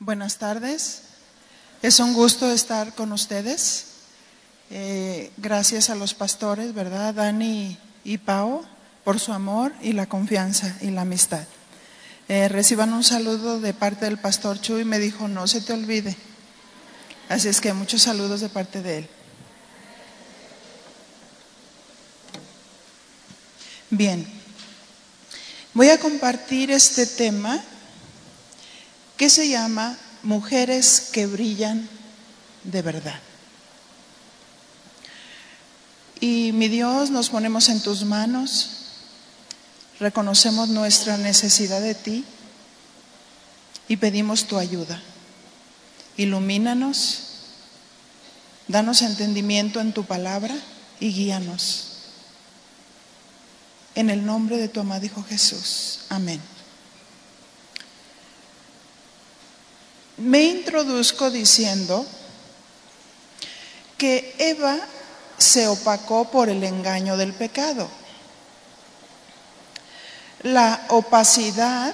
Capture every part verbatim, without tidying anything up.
Buenas tardes, es un gusto estar con ustedes. Eh, gracias a los pastores, ¿verdad? Dani y Pao, por su amor y la confianza y la amistad. Eh, reciban un saludo de parte del pastor Chuy, me dijo no se te olvide. Así es que muchos saludos de parte de él. Bien, voy a compartir este tema que se llama Mujeres que brillan de verdad. Y mi Dios, nos ponemos en tus manos, reconocemos nuestra necesidad de ti y pedimos tu ayuda. Ilumínanos, danos entendimiento en tu palabra y guíanos. En el nombre de tu amado Hijo Jesús. Amén. Me introduzco diciendo que Eva se opacó por el engaño del pecado. La opacidad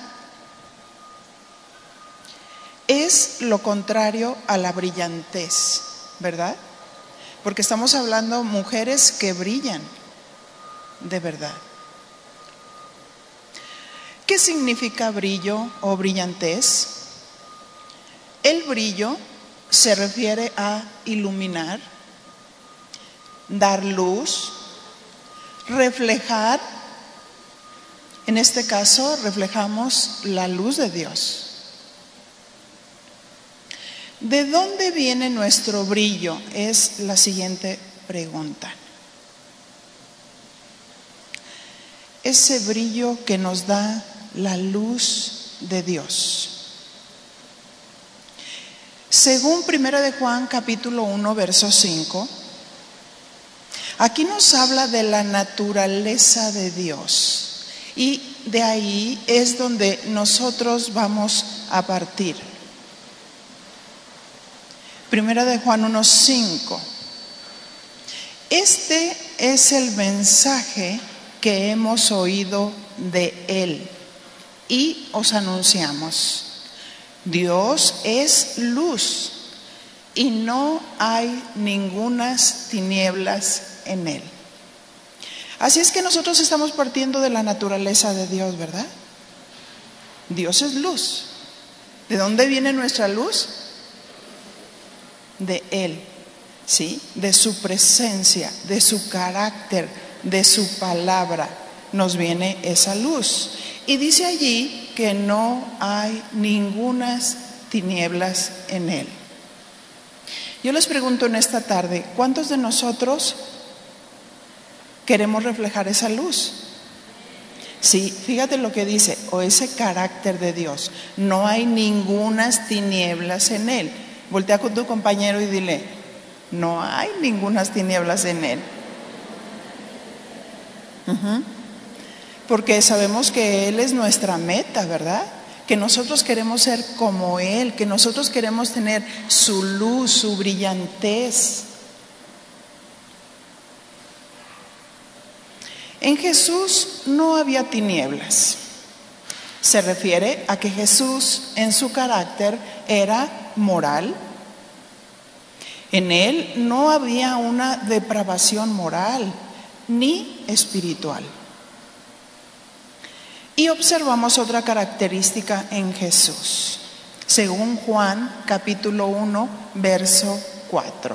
es lo contrario a la brillantez, ¿verdad? Porque estamos hablando de mujeres que brillan de verdad. ¿Qué significa brillo o brillantez? El brillo se refiere a iluminar, dar luz, reflejar. En este caso reflejamos la luz de Dios. ¿De dónde viene nuestro brillo? Es la siguiente pregunta. Ese brillo que nos da la luz de Dios. Según Primera de Juan capítulo uno verso cinco, aquí nos habla de la naturaleza de Dios y de ahí es donde nosotros vamos a partir. Primera de Juan uno cinco. Este es el mensaje que hemos oído de Él y os anunciamos. Dios es luz y no hay ningunas tinieblas en Él. Así es que nosotros estamos partiendo de la naturaleza de Dios, ¿verdad? Dios es luz. ¿De dónde viene nuestra luz? De Él, ¿sí? De su presencia, de su carácter, de su palabra, nos viene esa luz. Y dice allí que no hay ningunas tinieblas en Él. Yo les pregunto en esta tarde, ¿cuántos de nosotros queremos reflejar esa luz? Sí, fíjate lo que dice, o ese carácter de Dios, no hay ningunas tinieblas en Él. Voltea con tu compañero y dile, no hay ningunas tinieblas en Él. Uh-huh. Porque sabemos que Él es nuestra meta, ¿verdad? Que nosotros queremos ser como Él, que nosotros queremos tener su luz, su brillantez. En Jesús no había tinieblas. Se refiere a que Jesús en su carácter era moral. En Él no había una depravación moral ni espiritual. Y observamos otra característica en Jesús, según Juan capítulo uno, verso cuatro.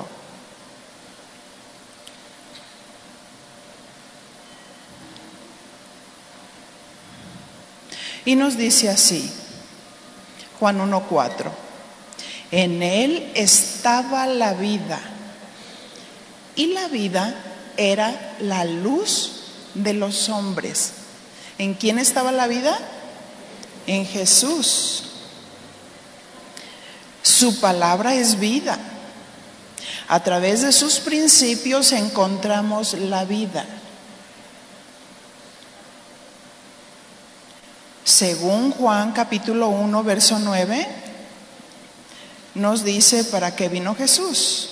Y nos dice así, Juan uno, cuatro. En Él estaba la vida, y la vida era la luz de los hombres. ¿En quién estaba la vida? En Jesús. Su palabra es vida. A través de sus principios encontramos la vida. Según Juan capítulo uno, verso nueve, nos dice para qué vino Jesús.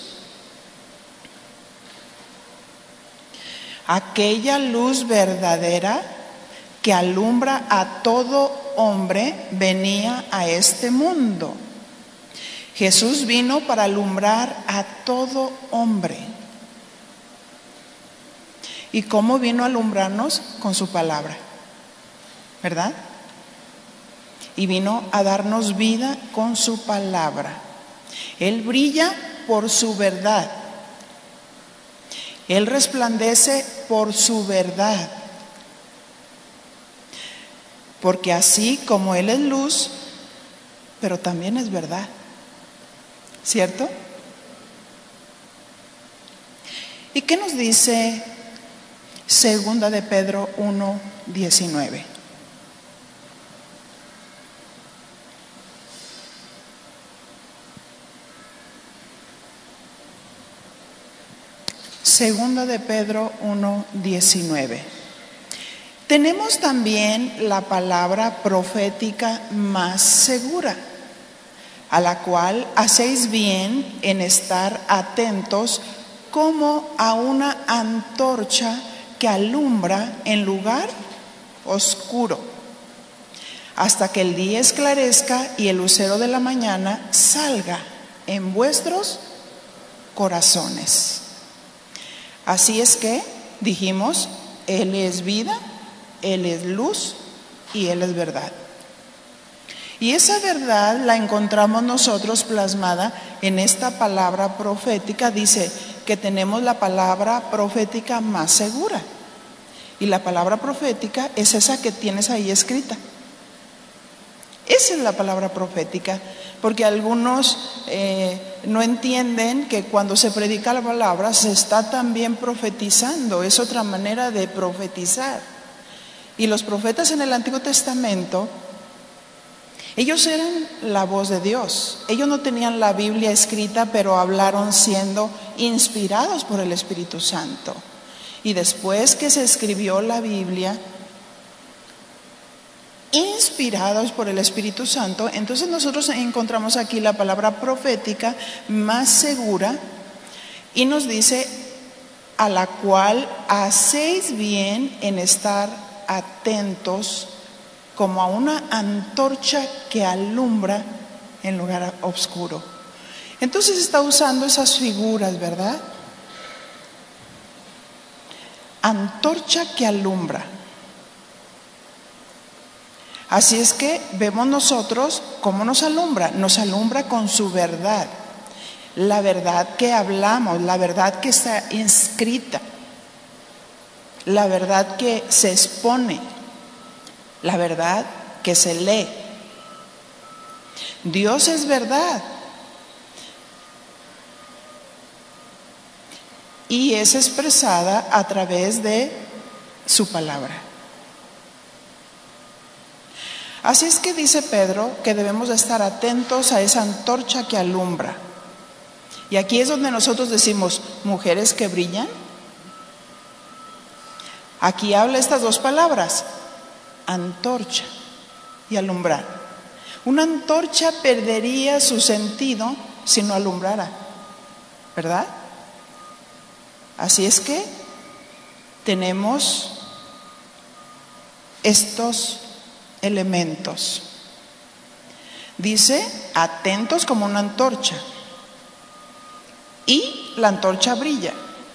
Aquella luz verdadera que alumbra a todo hombre venía a este mundo. Jesús vino para alumbrar a todo hombre. ¿Y cómo vino a alumbrarnos? Con su palabra, ¿verdad? Y vino a darnos vida con su palabra. Él brilla por su verdad. Él resplandece por su verdad. Porque así como Él es luz, pero también es verdad. ¿Cierto? ¿Y qué nos dice Segunda de Pedro uno, diecinueve? Segunda de Pedro uno, diecinueve. Tenemos también la palabra profética más segura, a la cual hacéis bien en estar atentos como a una antorcha que alumbra en lugar oscuro, hasta que el día esclarezca y el lucero de la mañana salga en vuestros corazones. Así es que dijimos, Él es vida, Él es luz y Él es verdad. Y esa verdad la encontramos nosotros plasmada en esta palabra profética. Dice que tenemos la palabra profética más segura. Y la palabra profética es esa que tienes ahí escrita. Esa es la palabra profética, porque algunos eh, no entienden que cuando se predica la palabra se está también profetizando. Es otra manera de profetizar. Y los profetas en el Antiguo Testamento, ellos eran la voz de Dios. Ellos no tenían la Biblia escrita, pero hablaron siendo inspirados por el Espíritu Santo. Y después que se escribió la Biblia, inspirados por el Espíritu Santo, entonces nosotros encontramos aquí la palabra profética más segura y nos dice, a la cual hacéis bien en estar atentos como a una antorcha que alumbra en lugar oscuro. Entonces está usando esas figuras, ¿verdad? Antorcha que alumbra. Así es que vemos nosotros cómo nos alumbra. Nos alumbra con su verdad. La verdad que hablamos, la verdad que está inscrita, la verdad que se expone, la verdad que se lee. Dios es verdad. Y es expresada a través de su palabra. Así es que dice Pedro que debemos de estar atentos a esa antorcha que alumbra. Y aquí es donde nosotros decimos, mujeres que brillan. Aquí habla estas dos palabras, antorcha y alumbrar. Una antorcha perdería su sentido si no alumbrara, ¿verdad? Así es que tenemos estos elementos. Dice, atentos como una antorcha. Y la antorcha brilla.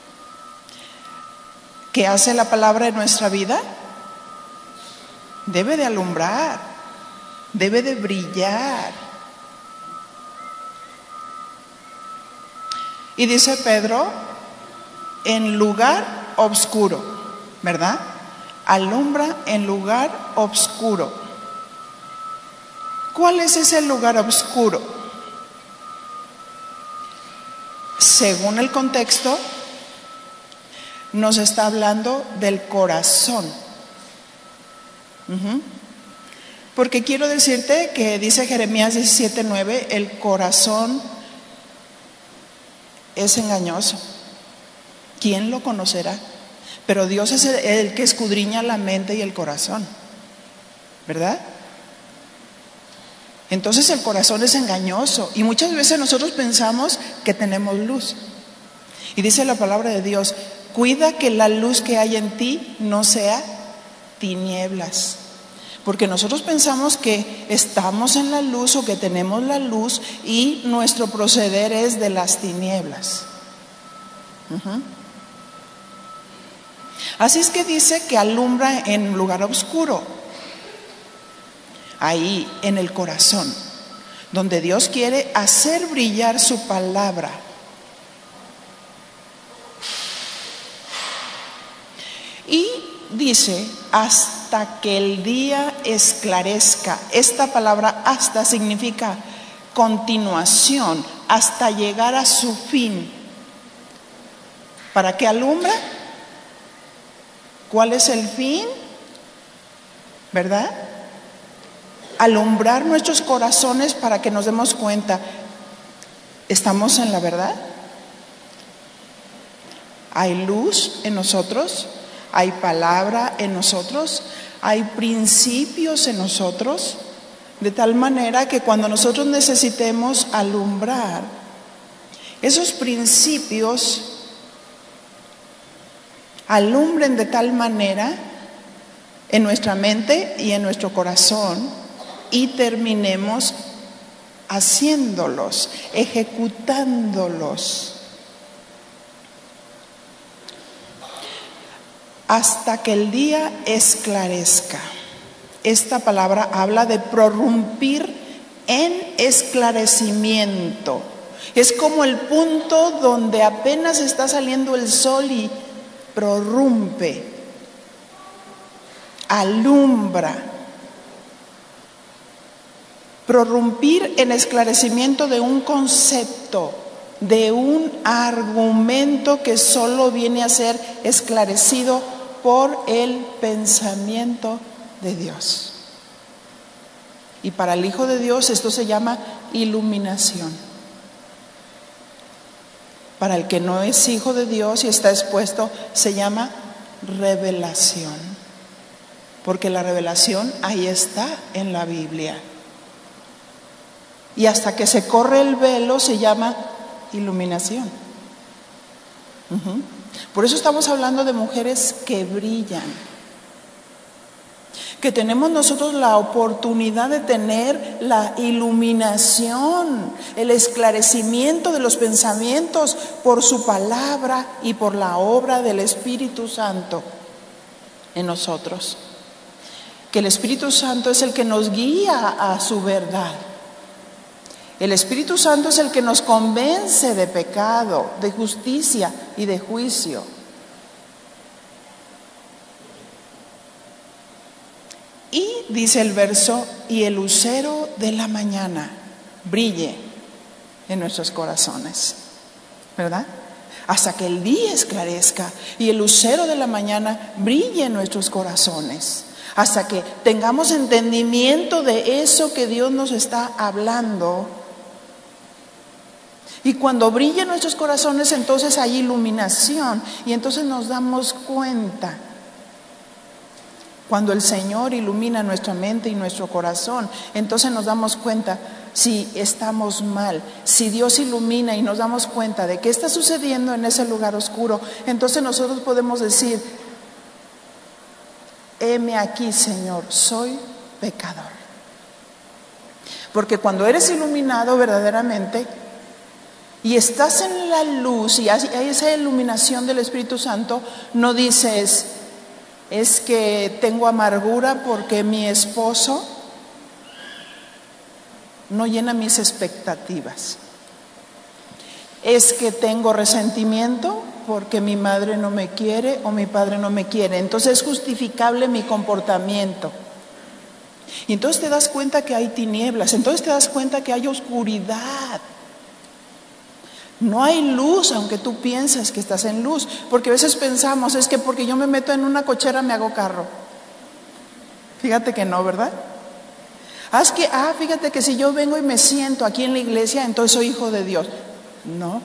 ¿Qué hace la palabra en nuestra vida? Debe de alumbrar, debe de brillar. Y dice Pedro, en lugar oscuro, ¿verdad? Alumbra en lugar oscuro. ¿Cuál es ese lugar oscuro? Según el contexto, nos está hablando del corazón. Uh-huh. Porque quiero decirte que dice Jeremías diecisiete nueve, el corazón es engañoso. ¿Quién lo conocerá? Pero Dios es el, el que escudriña la mente y el corazón, ¿verdad? Entonces el corazón es engañoso y muchas veces nosotros pensamos que tenemos luz. Y dice la palabra de Dios, cuida que la luz que hay en ti no sea tinieblas. Porque nosotros pensamos que estamos en la luz o que tenemos la luz y nuestro proceder es de las tinieblas. Uh-huh. Así es que dice que alumbra en lugar oscuro, ahí en el corazón, donde Dios quiere hacer brillar su palabra. Y dice, hasta que el día esclarezca. Esta palabra hasta significa continuación, hasta llegar a su fin. ¿Para qué alumbra? ¿Cuál es el fin? ¿Verdad? Alumbrar nuestros corazones para que nos demos cuenta, ¿estamos en la verdad? ¿Hay luz en nosotros? ¿Hay palabra en nosotros? ¿Hay principios en nosotros? De tal manera que cuando nosotros necesitemos alumbrar, esos principios alumbren de tal manera en nuestra mente y en nuestro corazón y terminemos haciéndolos, ejecutándolos. Hasta que el día esclarezca. Esta palabra habla de prorrumpir en esclarecimiento. Es como el punto donde apenas está saliendo el sol y prorrumpe, alumbra. Prorrumpir en esclarecimiento de un concepto, de un argumento que solo viene a ser esclarecido por el pensamiento de Dios. Y para el Hijo de Dios esto se llama iluminación. Para el que no es hijo de Dios y está expuesto, se llama revelación. Porque la revelación ahí está en la Biblia. Y hasta que se corre el velo se llama iluminación. Uh-huh. Por eso estamos hablando de mujeres que brillan. Que tenemos nosotros la oportunidad de tener la iluminación, el esclarecimiento de los pensamientos por su palabra y por la obra del Espíritu Santo en nosotros. Que el Espíritu Santo es el que nos guía a su verdad. El Espíritu Santo es el que nos convence de pecado, de justicia y de juicio. Y dice el verso, y el lucero de la mañana brille en nuestros corazones, ¿verdad? Hasta que el día esclarezca y el lucero de la mañana brille en nuestros corazones. Hasta que tengamos entendimiento de eso que Dios nos está hablando. Y cuando brille en nuestros corazones, entonces hay iluminación. Y entonces nos damos cuenta. Cuando el Señor ilumina nuestra mente y nuestro corazón, entonces nos damos cuenta si estamos mal. Si Dios ilumina y nos damos cuenta de qué está sucediendo en ese lugar oscuro, entonces nosotros podemos decir, heme aquí, Señor, soy pecador. Porque cuando eres iluminado verdaderamente y estás en la luz y hay esa iluminación del Espíritu Santo, no dices, es que tengo amargura porque mi esposo no llena mis expectativas. Es que tengo resentimiento porque mi madre no me quiere o mi padre no me quiere. Entonces es justificable mi comportamiento. Y entonces te das cuenta que hay tinieblas, entonces te das cuenta que hay oscuridad. No hay luz, aunque tú pienses que estás en luz, porque a veces pensamos, es que porque yo me meto en una cochera me hago carro. Fíjate que no, ¿verdad? Ah, es que, ah, fíjate que si yo vengo y me siento aquí en la iglesia, entonces soy hijo de Dios. No.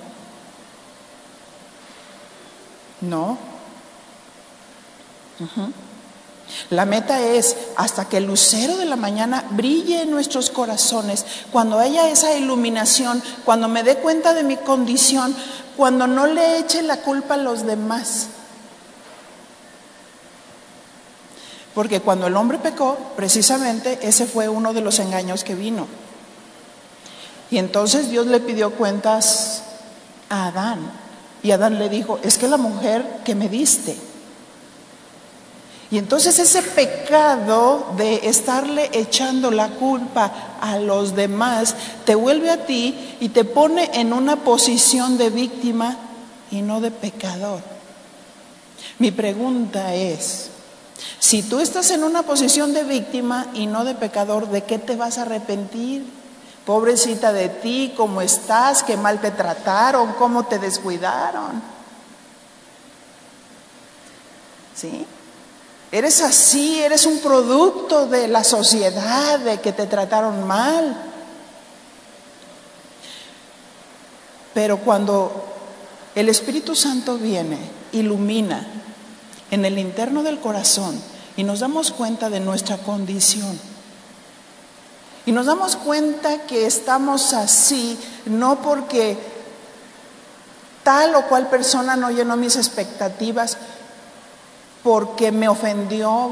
No. Uh-huh. La meta es hasta que el lucero de la mañana brille en nuestros corazones, cuando haya esa iluminación, cuando me dé cuenta de mi condición, cuando no le eche la culpa a los demás. Porque cuando el hombre pecó, precisamente ese fue uno de los engaños que vino. Y entonces Dios le pidió cuentas a Adán. Y Adán le dijo, es que la mujer que me diste. Y entonces ese pecado de estarle echando la culpa a los demás te vuelve a ti y te pone en una posición de víctima y no de pecador. Mi pregunta es, si tú estás en una posición de víctima y no de pecador, ¿de qué te vas a arrepentir? Pobrecita de ti, ¿cómo estás? ¿Qué mal te trataron? ¿Cómo te descuidaron? ¿Sí? Eres así, eres un producto de la sociedad, de que te trataron mal. Pero cuando el Espíritu Santo viene, ilumina en el interno del corazón y nos damos cuenta de nuestra condición. Y nos damos cuenta que estamos así, no porque tal o cual persona no llenó mis expectativas, porque me ofendió,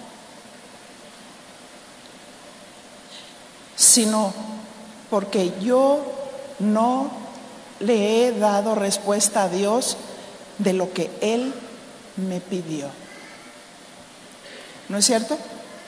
sino porque yo no le he dado respuesta a Dios de lo que Él me pidió. ¿No es cierto?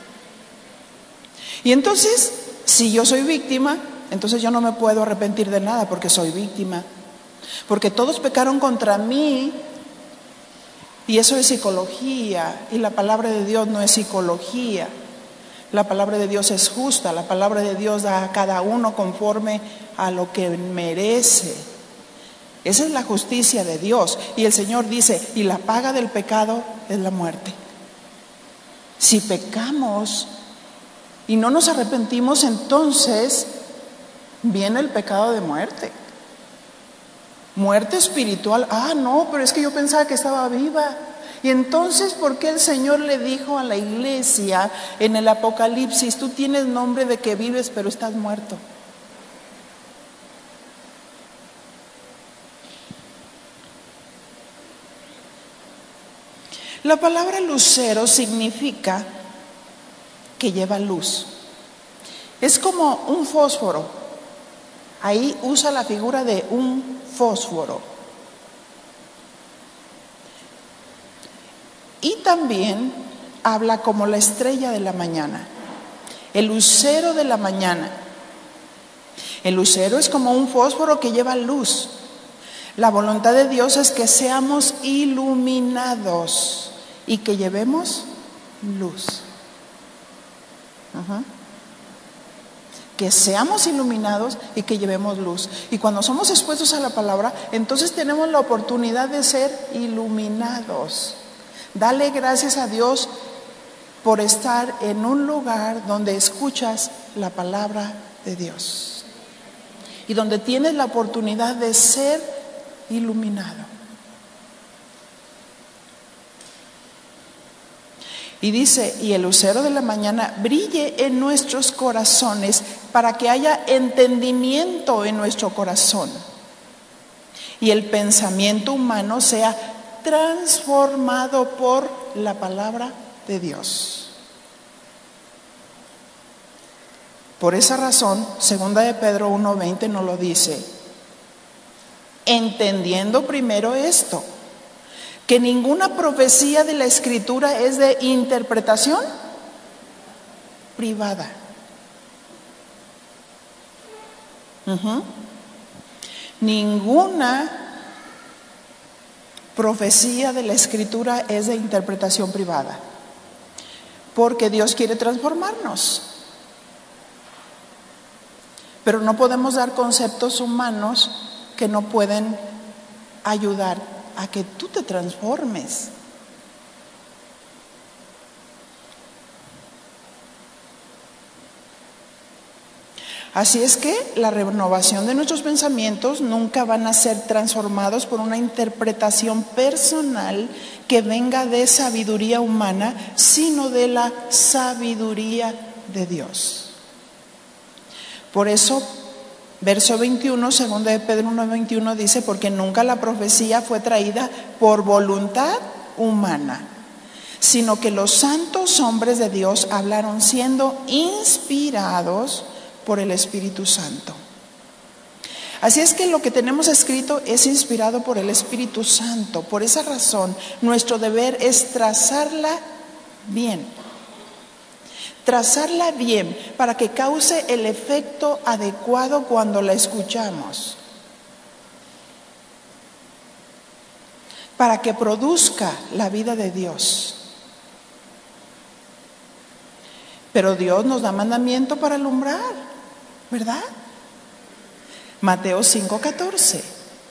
Y entonces, si yo soy víctima, entonces yo no me puedo arrepentir de nada porque soy víctima. Porque todos pecaron contra mí. Y eso es psicología, y la palabra de Dios no es psicología. La palabra de Dios es justa, la palabra de Dios da a cada uno conforme a lo que merece. Esa es la justicia de Dios. Y el Señor dice, y la paga del pecado es la muerte. Si pecamos y no nos arrepentimos, entonces viene el pecado de muerte. Muerte espiritual. Ah, no, pero es que yo pensaba que estaba viva. Y entonces, ¿por qué el Señor le dijo a la iglesia en el Apocalipsis, tú tienes nombre de que vives, pero estás muerto? La palabra lucero significa que lleva luz. Es como un fósforo. Ahí usa la figura de un fósforo. Y también habla como la estrella de la mañana, el lucero de la mañana. El lucero es como un fósforo que lleva luz. La voluntad de Dios es que seamos iluminados y que llevemos luz. Uh-huh. Que seamos iluminados y que llevemos luz. Y cuando somos expuestos a la palabra, entonces tenemos la oportunidad de ser iluminados. Dale gracias a Dios por estar en un lugar donde escuchas la palabra de Dios y donde tienes la oportunidad de ser iluminado. Y dice, y el lucero de la mañana brille en nuestros corazones para que haya entendimiento en nuestro corazón y el pensamiento humano sea transformado por la palabra de Dios. Por esa razón, segunda de Pedro uno veinte nos lo dice, entendiendo primero esto, que ninguna profecía de la Escritura es de interpretación privada. Uh-huh. Ninguna profecía de la Escritura es de interpretación privada, porque Dios quiere transformarnos. Pero no podemos dar conceptos humanos que no pueden ayudar a que tú te transformes. Así es que la renovación de nuestros pensamientos nunca van a ser transformados por una interpretación personal que venga de sabiduría humana, sino de la sabiduría de Dios. Por eso, verso veintiuno, segunda de Pedro uno veintiuno dice, porque nunca la profecía fue traída por voluntad humana, sino que los santos hombres de Dios hablaron siendo inspirados por el Espíritu Santo. Así es que lo que tenemos escrito es inspirado por el Espíritu Santo. Por esa razón, nuestro deber es trazarla bien. Trazarla bien para que cause el efecto adecuado cuando la escuchamos. Para que produzca la vida de Dios. Pero Dios nos da mandamiento para alumbrar, ¿verdad? Mateo cinco catorce.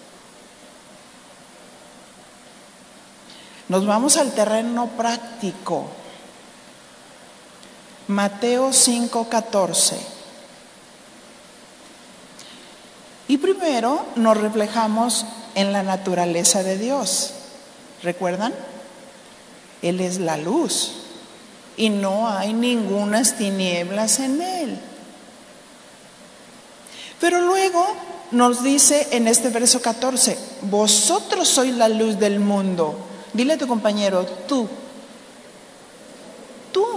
Nos vamos al terreno práctico. Mateo cinco catorce. Y primero nos reflejamos en la naturaleza de Dios. ¿Recuerdan? Él es la luz y no hay ningunas tinieblas en Él. Pero luego nos dice en este verso catorce, vosotros sois la luz del mundo. Dile a tu compañero, tú, tú.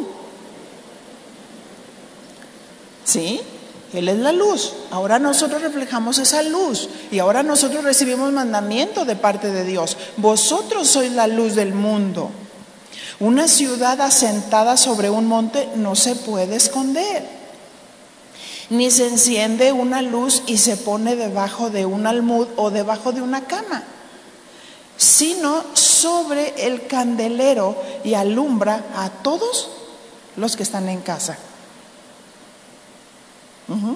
¿Sí? Él es la luz. Ahora nosotros reflejamos esa luz y ahora nosotros recibimos mandamiento de parte de Dios. Vosotros sois la luz del mundo. Una ciudad asentada sobre un monte no se puede esconder. Ni se enciende una luz y se pone debajo de un almud o debajo de una cama, sino sobre el candelero y alumbra a todos los que están en casa. Uh-huh.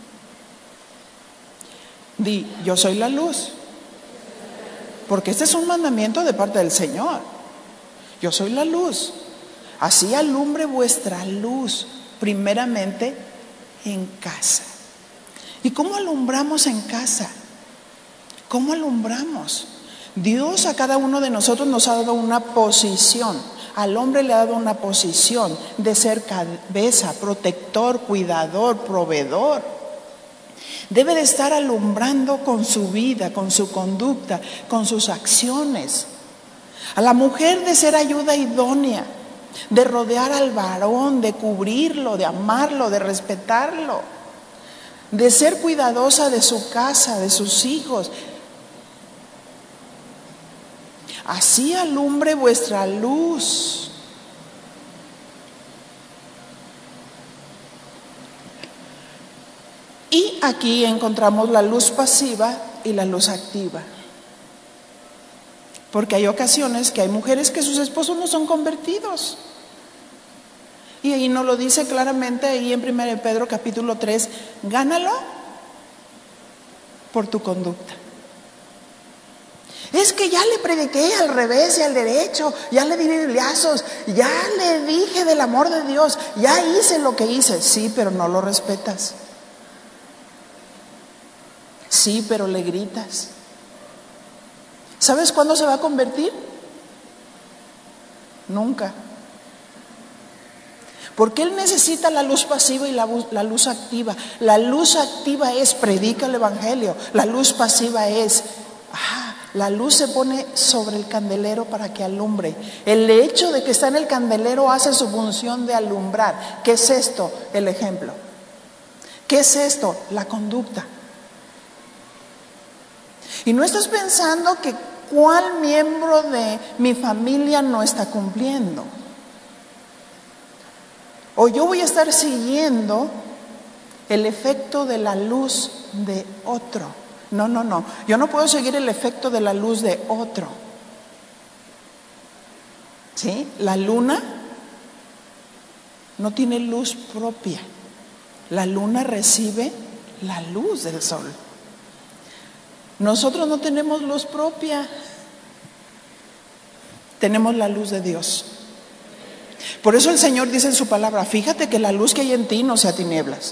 Di, yo soy la luz. Porque este es un mandamiento de parte del Señor. Yo soy la luz. Así alumbre vuestra luz, primeramente en casa. ¿Y cómo alumbramos en casa? ¿Cómo alumbramos? Dios a cada uno de nosotros nos ha dado una posición. Al hombre le ha dado una posición de ser cabeza, protector, cuidador, proveedor. Debe de estar alumbrando con su vida, con su conducta, con sus acciones. A la mujer de ser ayuda idónea, de rodear al varón, de cubrirlo, de amarlo, de respetarlo, de ser cuidadosa de su casa, de sus hijos. Así alumbre vuestra luz. Y aquí encontramos la luz pasiva y la luz activa. Porque hay ocasiones que hay mujeres que sus esposos no son convertidos. Y ahí nos lo dice claramente ahí en primera de Pedro capítulo tres, gánalo por tu conducta. Es que ya le prediqué al revés y al derecho, ya le di bibliazos, ya le dije del amor de Dios, ya hice lo que hice. Sí, pero no lo respetas. Sí, pero le gritas. ¿Sabes cuándo se va a convertir? Nunca. Porque él necesita la luz pasiva y la, la luz activa. La luz activa es predica el evangelio. La luz pasiva es, ah, la luz se pone sobre el candelero para que alumbre. El hecho de que está en el candelero hace su función de alumbrar. ¿Qué es esto? El ejemplo. ¿Qué es esto? La conducta. Y no estás pensando que cuál miembro de mi familia no está cumpliendo. O yo voy a estar siguiendo el efecto de la luz de otro. No, no, no. Yo no puedo seguir el efecto de la luz de otro. ¿Sí? La luna no tiene luz propia. La luna recibe la luz del sol. Nosotros no tenemos luz propia, tenemos la luz de Dios. Por eso el Señor dice en su palabra, fíjate que la luz que hay en ti no sea tinieblas.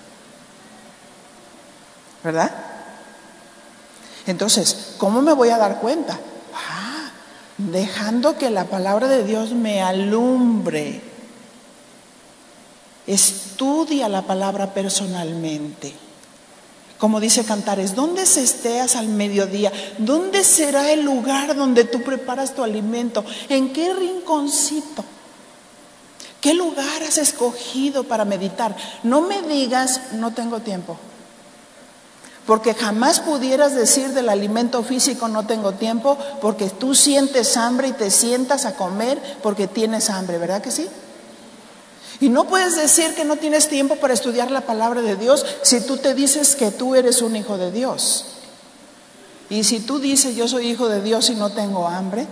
¿Verdad? Entonces, ¿cómo me voy a dar cuenta? Ah, dejando que la palabra de Dios me alumbre. Estudia la palabra personalmente. Como dice Cantares, ¿dónde esteas al mediodía? ¿Dónde será el lugar donde tú preparas tu alimento? ¿En qué rinconcito? ¿Qué lugar has escogido para meditar? No me digas, no tengo tiempo. Porque jamás pudieras decir del alimento físico, no tengo tiempo, porque tú sientes hambre y te sientas a comer porque tienes hambre, ¿verdad que sí? Y no puedes decir que no tienes tiempo para estudiar la palabra de Dios si tú te dices que tú eres un hijo de Dios. Y si tú dices yo soy hijo de Dios y no tengo hambre,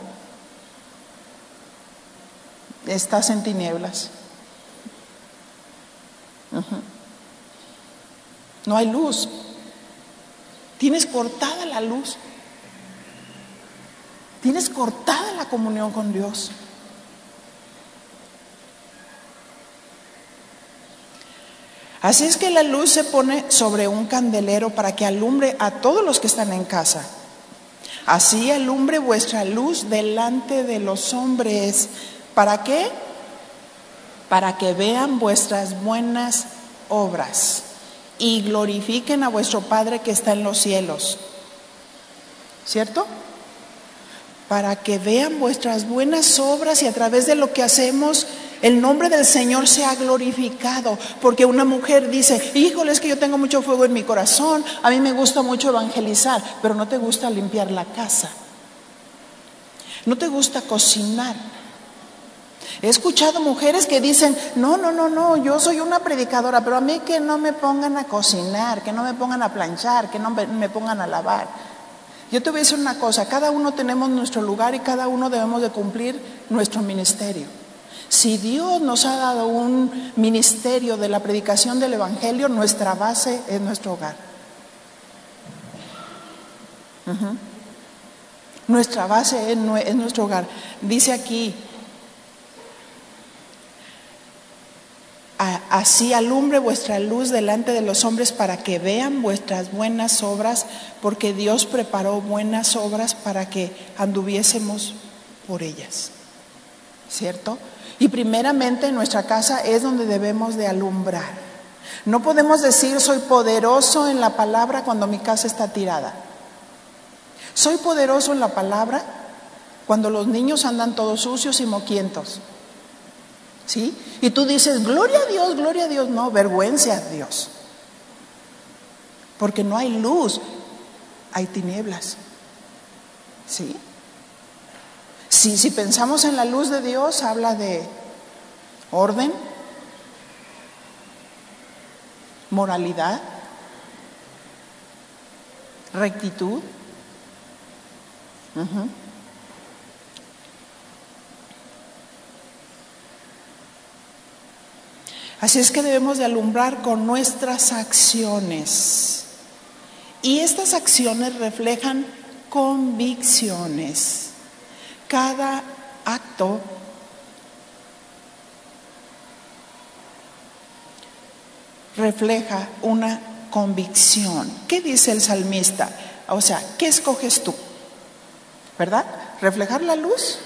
estás en tinieblas. Uh-huh. No hay luz. Tienes cortada la luz. Tienes cortada la comunión con Dios. Así es que la luz se pone sobre un candelero para que alumbre a todos los que están en casa. Así alumbre vuestra luz delante de los hombres. ¿Para qué? Para que vean vuestras buenas obras y glorifiquen a vuestro Padre que está en los cielos. ¿Cierto? Para que vean vuestras buenas obras y a través de lo que hacemos el nombre del Señor sea glorificado. Porque una mujer dice, híjole, es que yo tengo mucho fuego en mi corazón, a mí me gusta mucho evangelizar, pero no te gusta limpiar la casa, no te gusta cocinar. He escuchado mujeres que dicen, no, no, no, no, yo soy una predicadora, pero a mí que no me pongan a cocinar, que no me pongan a planchar, que no me pongan a lavar. Yo te voy a decir una cosa, cada uno tenemos nuestro lugar y cada uno debemos de cumplir nuestro ministerio. Si Dios nos ha dado un ministerio de la predicación del evangelio, nuestra base es nuestro hogar. Uh-huh. Nuestra base es, es nuestro hogar. Dice aquí, así alumbre vuestra luz delante de los hombres para que vean vuestras buenas obras, porque Dios preparó buenas obras para que anduviésemos por ellas. ¿Cierto? Y primeramente en nuestra casa es donde debemos de alumbrar. No podemos decir soy poderoso en la palabra cuando mi casa está tirada. Soy poderoso en la palabra cuando los niños andan todos sucios y moquientos. ¿Sí? Y tú dices, gloria a Dios, gloria a Dios. No, vergüenza a Dios. Porque no hay luz, hay tinieblas. ¿Sí? Si, si pensamos en la luz de Dios, habla de orden, moralidad, rectitud. Uh-huh. Así es que debemos de alumbrar con nuestras acciones. Y estas acciones reflejan convicciones. Cada acto refleja una convicción. ¿Qué dice el salmista? O sea, ¿qué escoges tú? ¿Verdad? ¿Reflejar la luz?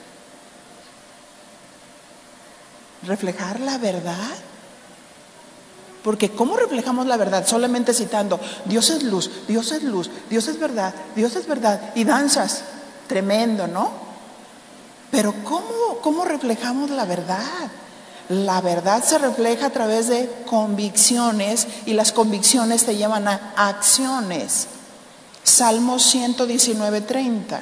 ¿Reflejar la verdad? Porque ¿cómo reflejamos la verdad? Solamente citando, Dios es luz, Dios es luz, Dios es verdad, Dios es verdad, y danzas. Tremendo, ¿no? Pero ¿cómo, cómo reflejamos la verdad? La verdad se refleja a través de convicciones y las convicciones te llevan a acciones. Salmo ciento diecinueve, treinta.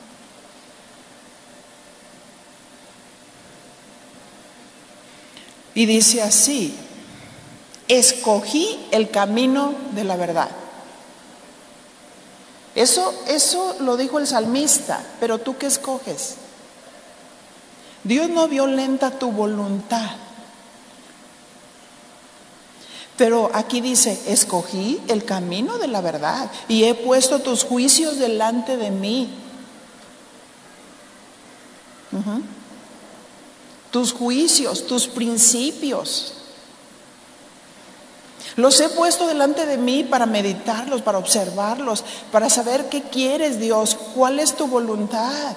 Y dice así, escogí el camino de la verdad. Eso, eso lo dijo el salmista, pero ¿tú qué escoges? Dios no violenta tu voluntad. Pero aquí dice, escogí el camino de la verdad y he puesto tus juicios delante de mí. Uh-huh. Tus juicios, tus principios. Los he puesto delante de mí para meditarlos, para observarlos, para saber qué quieres, Dios, cuál es tu voluntad.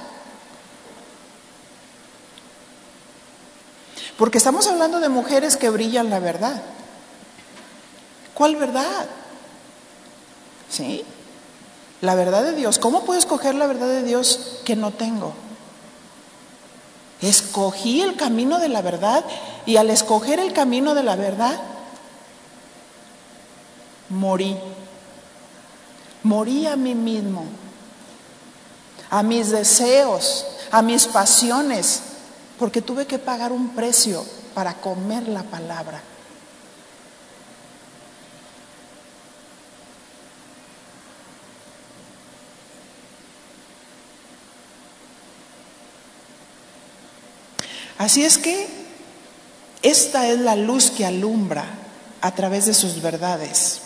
Porque estamos hablando de mujeres que brillan la verdad. ¿Cuál verdad? ¿sí? La verdad de Dios. ¿Cómo puedo escoger la verdad de Dios que no tengo? Escogí el camino de la verdad y al escoger el camino de la verdad, morí. Morí a mí mismo, a mis deseos, a mis pasiones, porque tuve que pagar un precio para comer la palabra. Así es que esta es la luz que alumbra a través de sus verdades.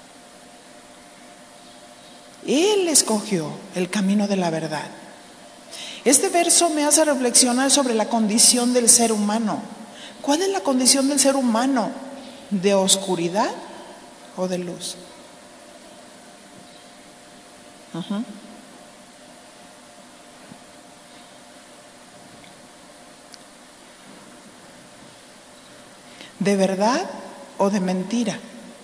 Él escogió el camino de la verdad. Este verso me hace reflexionar sobre la condición del ser humano. ¿Cuál es la condición del ser humano? ¿De oscuridad o de luz? Uh-huh. ¿De verdad o de mentira?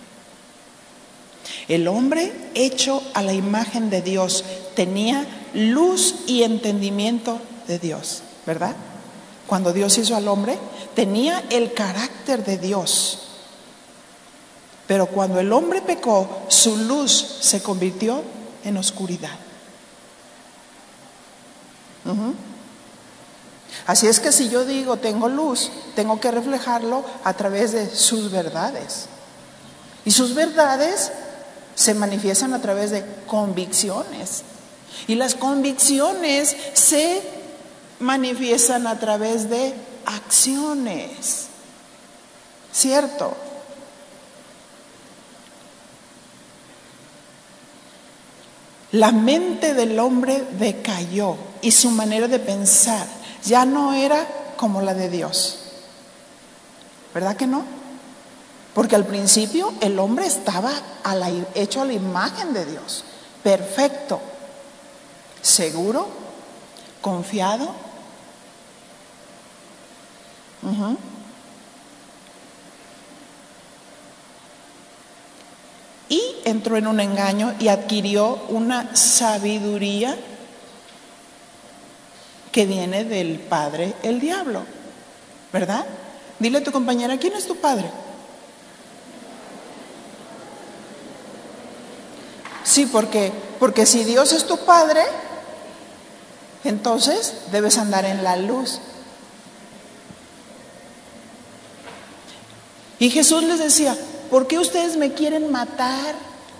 El hombre hecho a la imagen de Dios tenía luz y entendimiento de Dios, ¿verdad? Cuando Dios hizo al hombre, tenía el carácter de Dios. Pero cuando el hombre pecó, su luz se convirtió en oscuridad. Uh-huh. Así es que si yo digo tengo luz, tengo que reflejarlo a través de sus verdades. Y sus verdades se manifiestan a través de convicciones. Y las convicciones se manifiestan a través de acciones. ¿Cierto? La mente del hombre decayó y su manera de pensar ya no era como la de Dios. ¿Verdad que no? Porque al principio el hombre estaba a la, hecho a la imagen de Dios, perfecto, seguro, confiado. Uh-huh. Y entró en un engaño y adquirió una sabiduría que viene del padre, el diablo, ¿verdad? Dile a tu compañera, ¿quién es tu padre? Sí, porque, porque si Dios es tu padre, entonces debes andar en la luz. Y Jesús les decía, ¿por qué ustedes me quieren matar?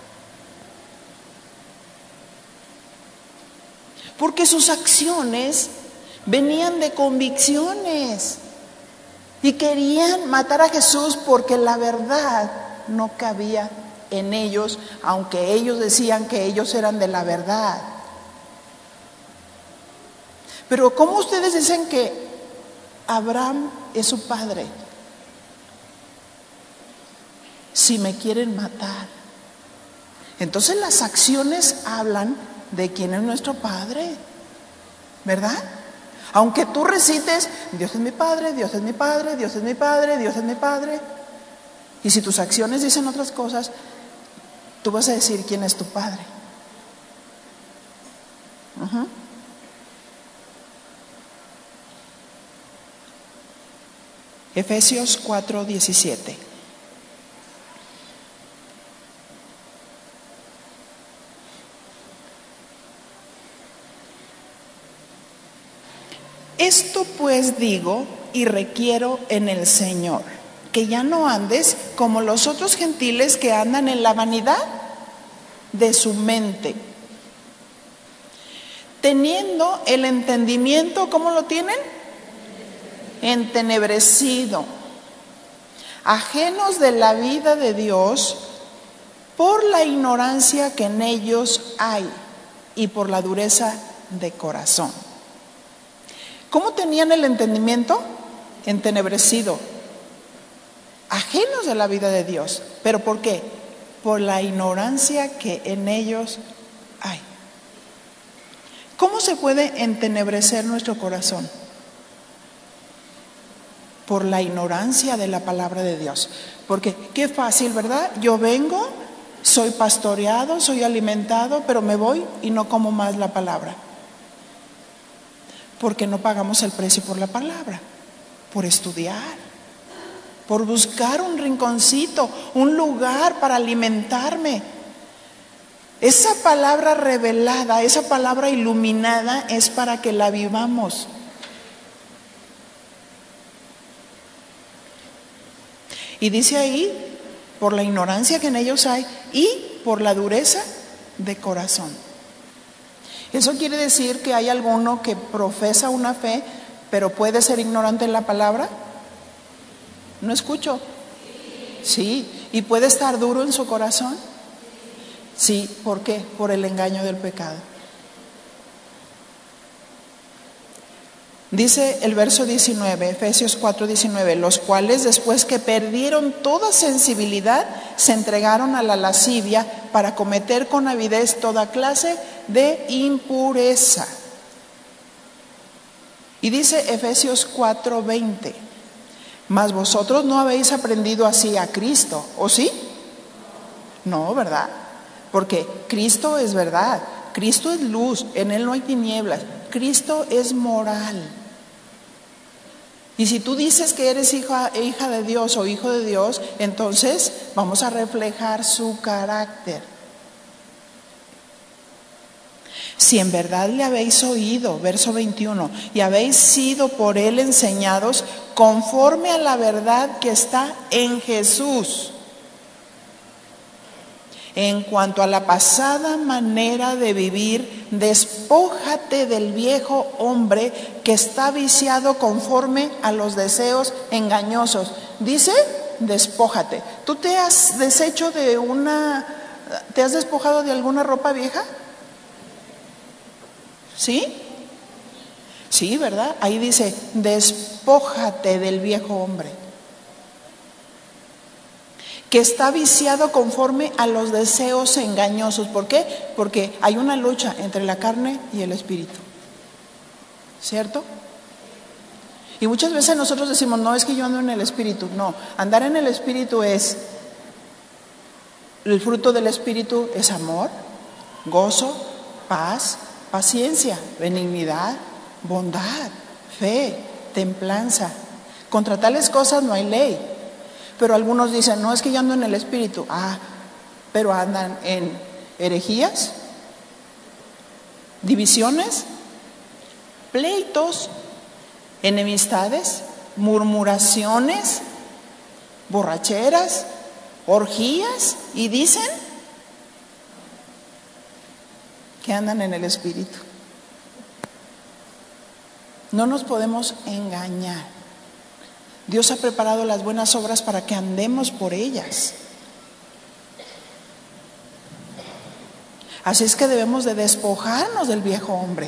Porque sus acciones venían de convicciones y querían matar a Jesús porque la verdad no cabía en ellos, aunque ellos decían que ellos eran de la verdad. Pero ¿cómo ustedes dicen que Abraham es su padre si me quieren matar? Entonces las acciones hablan de quién es nuestro padre, ¿verdad? Aunque tú recites, Dios es mi padre, Dios es mi padre, Dios es mi padre, Dios es mi padre. Y si tus acciones dicen otras cosas, tú vas a decir quién es tu padre. Uh-huh. Efesios cuatro diecisiete. Esto pues digo y requiero en el Señor, que ya no andes como los otros gentiles que andan en la vanidad de su mente, teniendo el entendimiento, ¿cómo lo tienen? Entenebrecido, ajenos de la vida de Dios por la ignorancia que en ellos hay y por la dureza de corazón. ¿Cómo tenían el entendimiento? Entenebrecido, ajenos de la vida de Dios. ¿Pero por qué? Por la ignorancia que en ellos hay. ¿Cómo se puede entenebrecer nuestro corazón? Por la ignorancia de la palabra de Dios. Porque qué fácil, ¿verdad? Yo vengo, soy pastoreado, soy alimentado, pero me voy y no como más la palabra. Porque no pagamos el precio por la palabra, por estudiar, por buscar un rinconcito, un lugar para alimentarme. Esa palabra revelada, esa palabra iluminada es para que la vivamos. Y dice ahí, por la ignorancia que en ellos hay y por la dureza de corazón. Eso quiere decir que hay alguno que profesa una fe, pero puede ser ignorante en la palabra. ¿No escucho? Sí. ¿Y puede estar duro en su corazón? Sí. ¿Por qué? Por el engaño del pecado. Dice el verso diecinueve, Efesios cuatro diecinueve, los cuales después que perdieron toda sensibilidad, se entregaron a la lascivia para cometer con avidez toda clase de impureza. Y dice Efesios cuatro veinte, mas vosotros no habéis aprendido así a Cristo, ¿o sí? No, ¿verdad? Porque Cristo es verdad, Cristo es luz, en Él no hay tinieblas, Cristo es moral. Y si tú dices que eres hija, hija de Dios o hijo de Dios, entonces vamos a reflejar su carácter. Si en verdad le habéis oído, verso veintiuno, y habéis sido por Él enseñados conforme a la verdad que está en Jesús. En cuanto a la pasada manera de vivir, despójate del viejo hombre que está viciado conforme a los deseos engañosos. Dice, despójate. ¿Tú te has deshecho de una, te has despojado de alguna ropa vieja? ¿Sí? Sí, ¿verdad? Ahí dice, despójate del viejo hombre que está viciado conforme a los deseos engañosos. ¿Por qué? Porque hay una lucha entre la carne y el espíritu, ¿cierto? Y muchas veces nosotros decimos, no, es que yo ando en el espíritu. No, andar en el espíritu es, el fruto del espíritu es amor, gozo, paz, paciencia, benignidad, bondad, fe, templanza. Contra tales cosas no hay ley. Pero algunos dicen, no, es que yo ando en el espíritu. Ah, pero andan en herejías, divisiones, pleitos, enemistades, murmuraciones, borracheras, orgías, y dicen que andan en el espíritu. No nos podemos engañar. Dios ha preparado las buenas obras para que andemos por ellas. Así es que debemos de despojarnos del viejo hombre,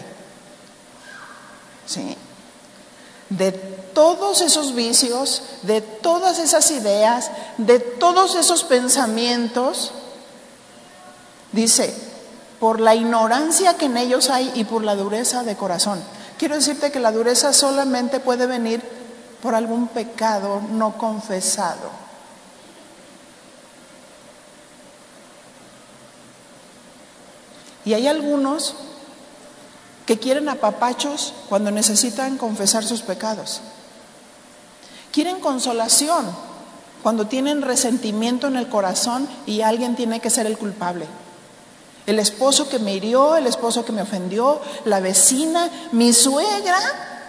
¿sí? De todos esos vicios, de todas esas ideas, de todos esos pensamientos. Dice, por la ignorancia que en ellos hay y por la dureza de corazón. Quiero decirte que la dureza solamente puede venir por algún pecado no confesado. Y hay algunos que quieren apapachos cuando necesitan confesar sus pecados. Quieren consolación cuando tienen resentimiento en el corazón y alguien tiene que ser el culpable. El esposo que me hirió, el esposo que me ofendió, la vecina, mi suegra,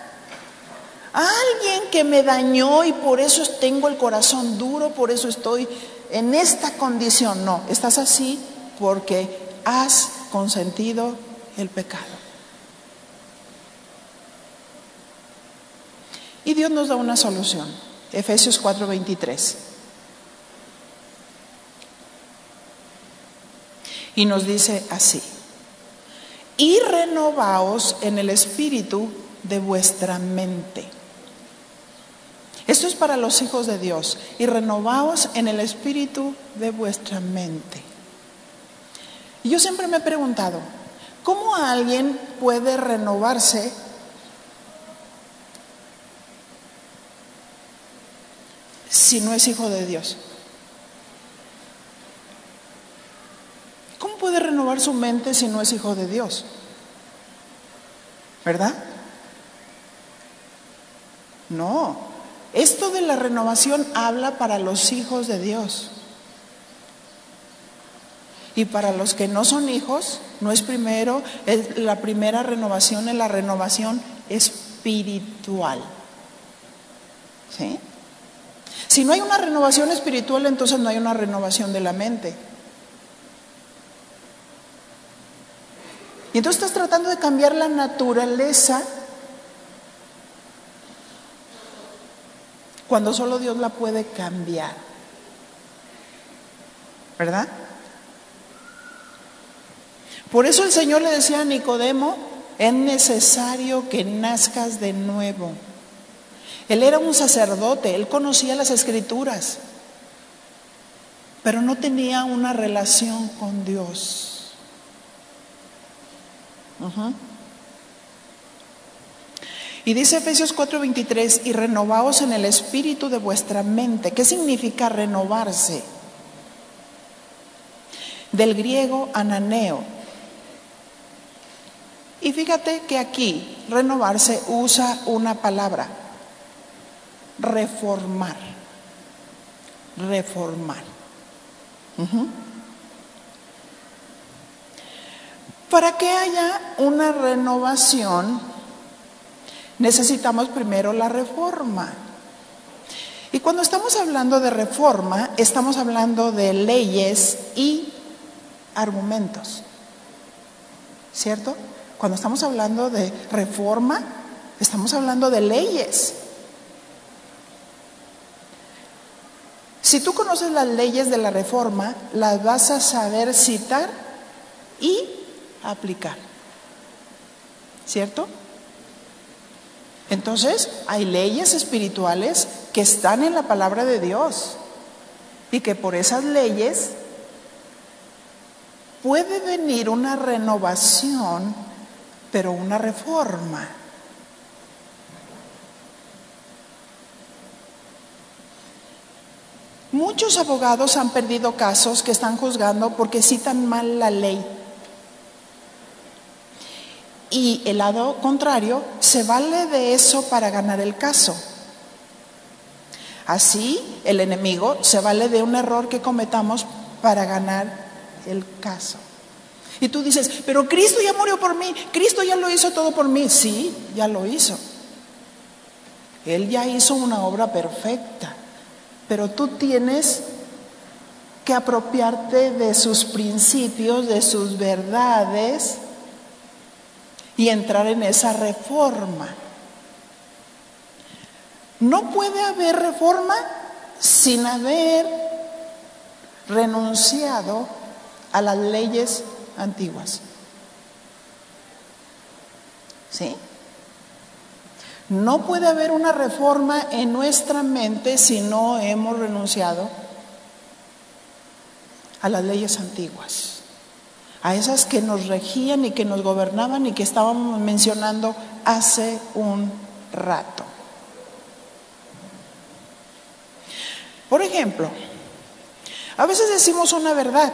alguien que me dañó y por eso tengo el corazón duro, por eso estoy en esta condición. No, estás así porque has consentido el pecado. Y Dios nos da una solución. Efesios cuatro veintitrés. Y nos dice así: y renovaos en el espíritu de vuestra mente. Esto es para los hijos de Dios. Y renovaos en el espíritu de vuestra mente. Y yo siempre me he preguntado, ¿cómo alguien puede renovarse si no es hijo de Dios? renovar su mente si no es hijo de Dios? ¿Verdad? No. Esto de la renovación habla para los hijos de Dios. Y para los que no son hijos, no es primero, es la primera renovación es la renovación espiritual. ¿Sí? Si no hay una renovación espiritual, entonces no hay una renovación de la mente. Y entonces estás tratando de cambiar la naturaleza cuando solo Dios la puede cambiar. ¿Verdad? Por eso el Señor le decía a Nicodemo, es necesario que nazcas de nuevo. Él era un sacerdote, él conocía las Escrituras, pero no tenía una relación con Dios. Uh-huh. Y dice Efesios cuatro veintitrés, y renovaos en el espíritu de vuestra mente. ¿Qué significa renovarse? Del griego ananeo. Y fíjate que aquí renovarse usa una palabra, reformar, reformar. Uh-huh. Para que haya una renovación, necesitamos primero la reforma. Y cuando estamos hablando de reforma, estamos hablando de leyes y argumentos, ¿cierto? Cuando estamos hablando de reforma, estamos hablando de leyes. Si tú conoces las leyes de la reforma, las vas a saber citar y aplicar, ¿cierto? Entonces, hay leyes espirituales que están en la palabra de Dios y que por esas leyes puede venir una renovación, pero una reforma. Muchos abogados han perdido casos que están juzgando porque citan mal la ley. Y el lado contrario se vale de eso para ganar el caso. Así, el enemigo se vale de un error que cometamos para ganar el caso. Y tú dices, pero Cristo ya murió por mí, Cristo ya lo hizo todo por mí. Sí, ya lo hizo. Él ya hizo una obra perfecta, pero tú tienes que apropiarte de sus principios, de sus verdades y entrar en esa reforma. No puede haber reforma sin haber renunciado a las leyes antiguas. ¿Sí? No puede haber una reforma en nuestra mente si no hemos renunciado a las leyes antiguas, a esas que nos regían y que nos gobernaban y que estábamos mencionando hace un rato. Por ejemplo, a veces decimos una verdad,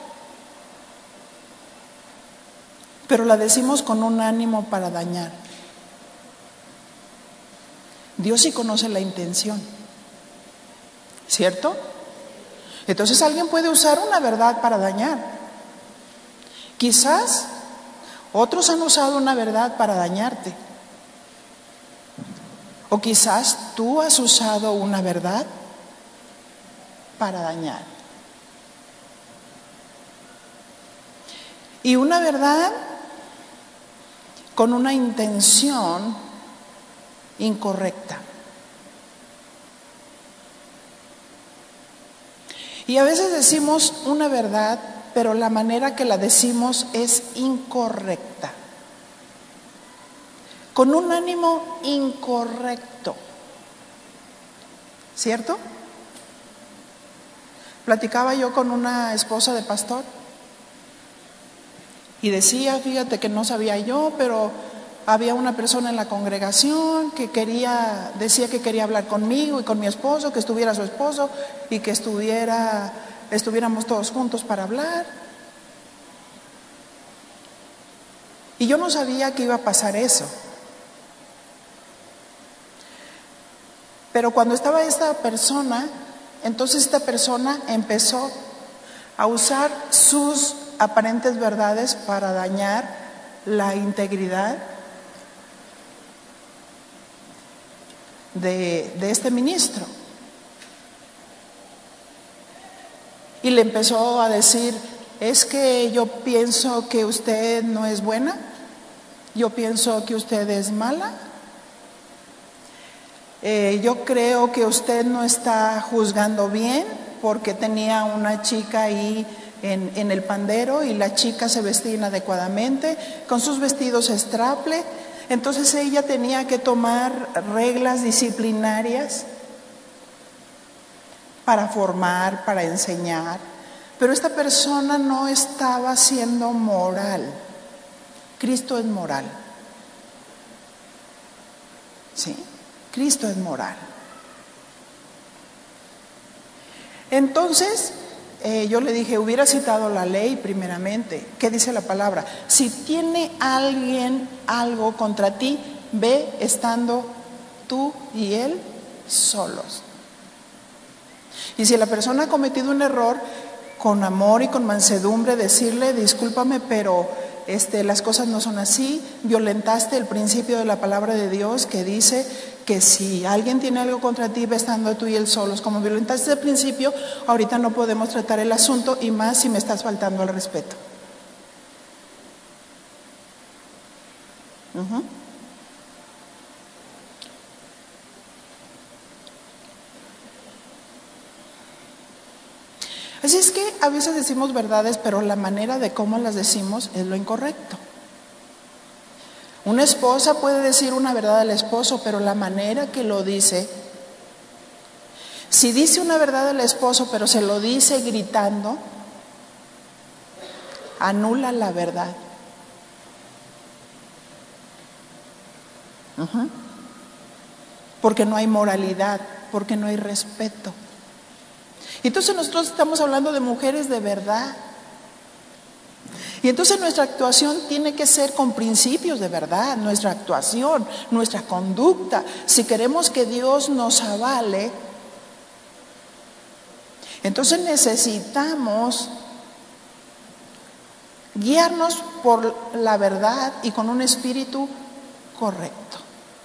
pero la decimos con un ánimo para dañar. Dios sí conoce la intención, ¿cierto? Entonces alguien puede usar una verdad para dañar. Quizás otros han usado una verdad para dañarte. O quizás tú has usado una verdad para dañar. Y una verdad con una intención incorrecta. Y a veces decimos una verdad, pero la manera que la decimos es incorrecta, con un ánimo incorrecto, ¿cierto? Platicaba yo con una esposa de pastor y decía, fíjate que no sabía yo, pero había una persona en la congregación que quería, decía que quería hablar conmigo y con mi esposo, que estuviera su esposo y que estuviera, estuviéramos todos juntos para hablar. Y yo no sabía que iba a pasar eso. Pero cuando estaba esta persona, entonces esta persona empezó a usar sus aparentes verdades para dañar la integridad de, de este ministro. Y le empezó a decir, es que yo pienso que usted no es buena, yo pienso que usted es mala, eh, yo creo que usted no está juzgando bien porque tenía una chica ahí en, en el pandero y la chica se vestía inadecuadamente, con sus vestidos straple, entonces ella tenía que tomar reglas disciplinarias para formar, para enseñar, pero esta persona no estaba siendo moral. Cristo es moral. ¿Sí? Cristo es moral. Entonces, eh, yo le dije, hubiera citado la ley primeramente. ¿Qué dice la palabra? Si tiene alguien algo contra ti, ve estando tú y él solos. Y si la persona ha cometido un error, con amor y con mansedumbre decirle, discúlpame, pero este, las cosas no son así, violentaste el principio de la palabra de Dios que dice que si alguien tiene algo contra ti, ve estando tú y él solos. Como violentaste el principio, ahorita no podemos tratar el asunto, y más si me estás faltando al respeto. Uh-huh. Así es que a veces decimos verdades, pero la manera de cómo las decimos es lo incorrecto. Una esposa puede decir una verdad al esposo, pero la manera que lo dice, si dice una verdad al esposo, pero se lo dice gritando, anula la verdad. Uh-huh. Porque no hay moralidad, porque no hay respeto. Entonces nosotros estamos hablando de mujeres de verdad. Y entonces nuestra actuación tiene que ser con principios de verdad, nuestra actuación, nuestra conducta. Si queremos que Dios nos avale, entonces necesitamos guiarnos por la verdad y con un espíritu correcto.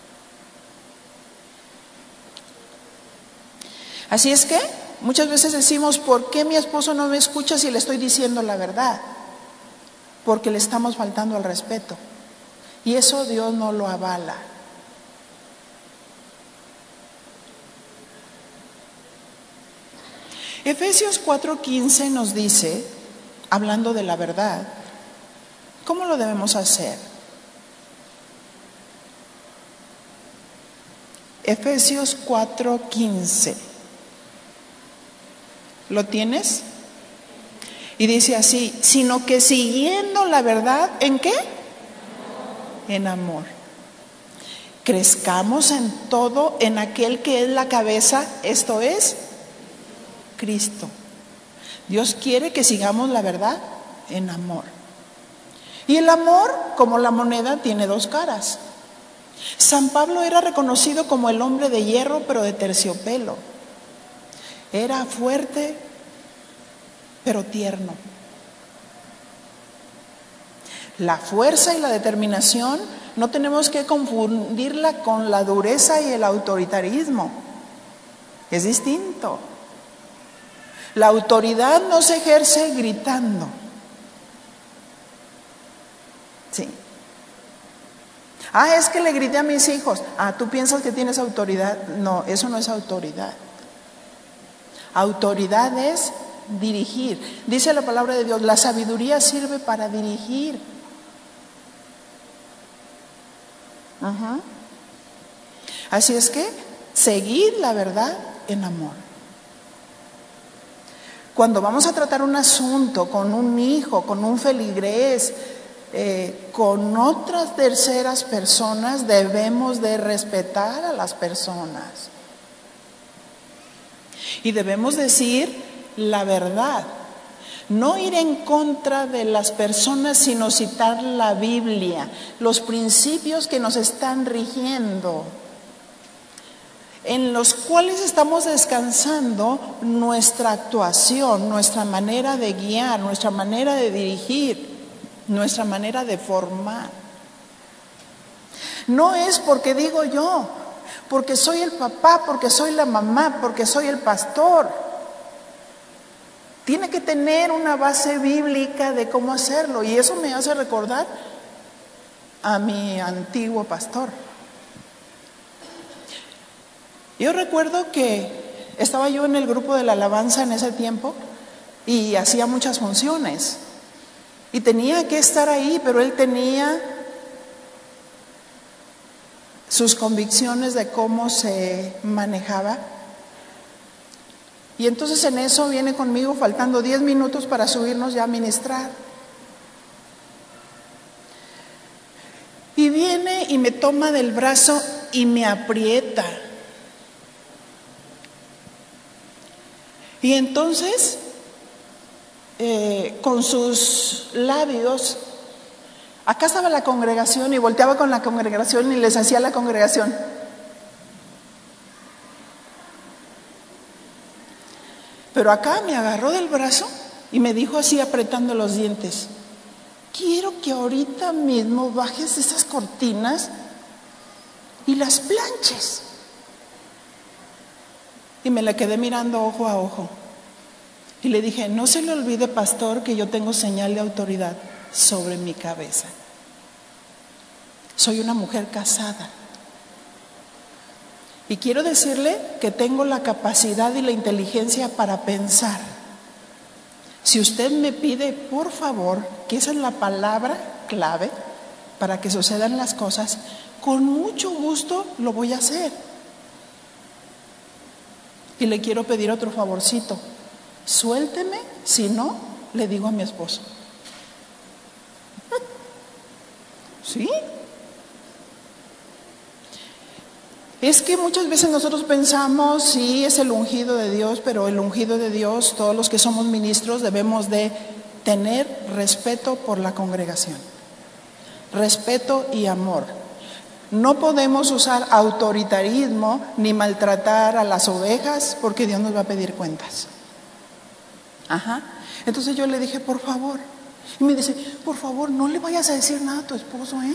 Así es que muchas veces decimos, ¿por qué mi esposo no me escucha si le estoy diciendo la verdad? Porque le estamos faltando al respeto. Y eso Dios no lo avala. Efesios cuatro quince nos dice, hablando de la verdad, ¿cómo lo debemos hacer? Efesios cuatro quince. ¿Lo tienes? Y dice así, sino que siguiendo la verdad, ¿en qué? En amor. Crezcamos en todo en aquel que es la cabeza, esto es Cristo. Dios quiere que sigamos la verdad en amor. Y el amor, como la moneda, tiene dos caras. San Pablo era reconocido como el hombre de hierro, pero de terciopelo. Era fuerte, pero tierno. La fuerza y la determinación no tenemos que confundirla con la dureza y el autoritarismo. Es distinto. La autoridad no se ejerce gritando. Sí. Ah, es que le grité a mis hijos. Ah, ¿tú piensas que tienes autoridad? No, eso no es autoridad. Autoridad es dirigir. Dice la palabra de Dios, la sabiduría sirve para dirigir. Uh-huh. Así es que seguid la verdad en amor. Cuando vamos a tratar un asunto con un hijo, con un feligrés, eh, con otras terceras personas, debemos de respetar a las personas. Y debemos decir la verdad. No ir en contra de las personas, sino citar la Biblia, los principios que nos están rigiendo, en los cuales estamos descansando nuestra actuación, nuestra manera de guiar, nuestra manera de dirigir, nuestra manera de formar. No es porque digo yo, porque soy el papá, porque soy la mamá, porque soy el pastor. Tiene que tener una base bíblica de cómo hacerlo, y eso me hace recordar a mi antiguo pastor. Yo recuerdo que estaba yo en el grupo de la alabanza en ese tiempo y hacía muchas funciones y tenía que estar ahí, pero él tenía sus convicciones de cómo se manejaba. Y entonces en eso viene conmigo faltando diez minutos para subirnos ya a ministrar. Y viene y me toma del brazo y me aprieta. Y entonces, eh, con sus labios, acá estaba la congregación y volteaba con la congregación y les hacía a la congregación. Pero acá me agarró del brazo y me dijo así apretando los dientes: quiero que ahorita mismo bajes esas cortinas y las planches. Y me la quedé mirando ojo a ojo. Y le dije: no se le olvide, pastor, que yo tengo señal de autoridad sobre mi cabeza. Soy una mujer casada. Y quiero decirle que tengo la capacidad y la inteligencia para pensar. Si usted me pide, por favor, que esa es la palabra clave para que sucedan las cosas, con mucho gusto lo voy a hacer. Y le quiero pedir otro favorcito: suélteme, si no, le digo a mi esposo. ¿Sí? Es que muchas veces nosotros pensamos, sí, es el ungido de Dios, pero el ungido de Dios, todos los que somos ministros debemos de tener respeto por la congregación, respeto y amor. No podemos usar autoritarismo ni maltratar a las ovejas, porque Dios nos va a pedir cuentas. Ajá. Entonces yo le dije: por favor. Y me dice: por favor, no le vayas a decir nada a tu esposo, ¿eh?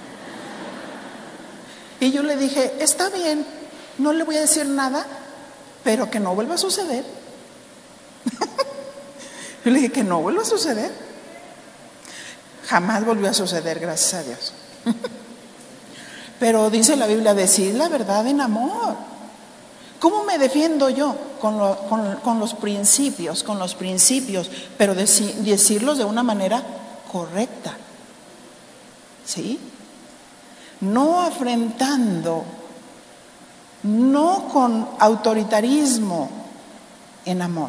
Y yo le dije: está bien, no le voy a decir nada, pero que no vuelva a suceder. Yo le dije: que no vuelva a suceder. Jamás volvió a suceder, gracias a Dios. Pero dice la Biblia: decir la verdad en amor. ¿Cómo me defiendo yo? Con, lo, con, con los principios, con los principios, pero deci- decirlos de una manera correcta. ¿Sí? No afrentando, no con autoritarismo, en amor.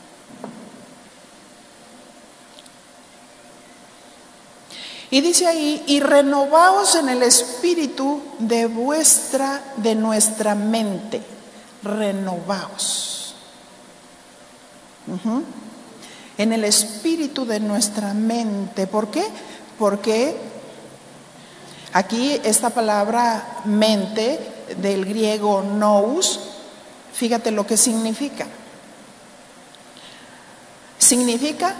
Y dice ahí: y renovaos en el espíritu de vuestra, de nuestra mente. Renovaos. Uh-huh. En el espíritu de nuestra mente. ¿Por qué? Porque aquí esta palabra mente, del griego nous, fíjate lo que significa. Significa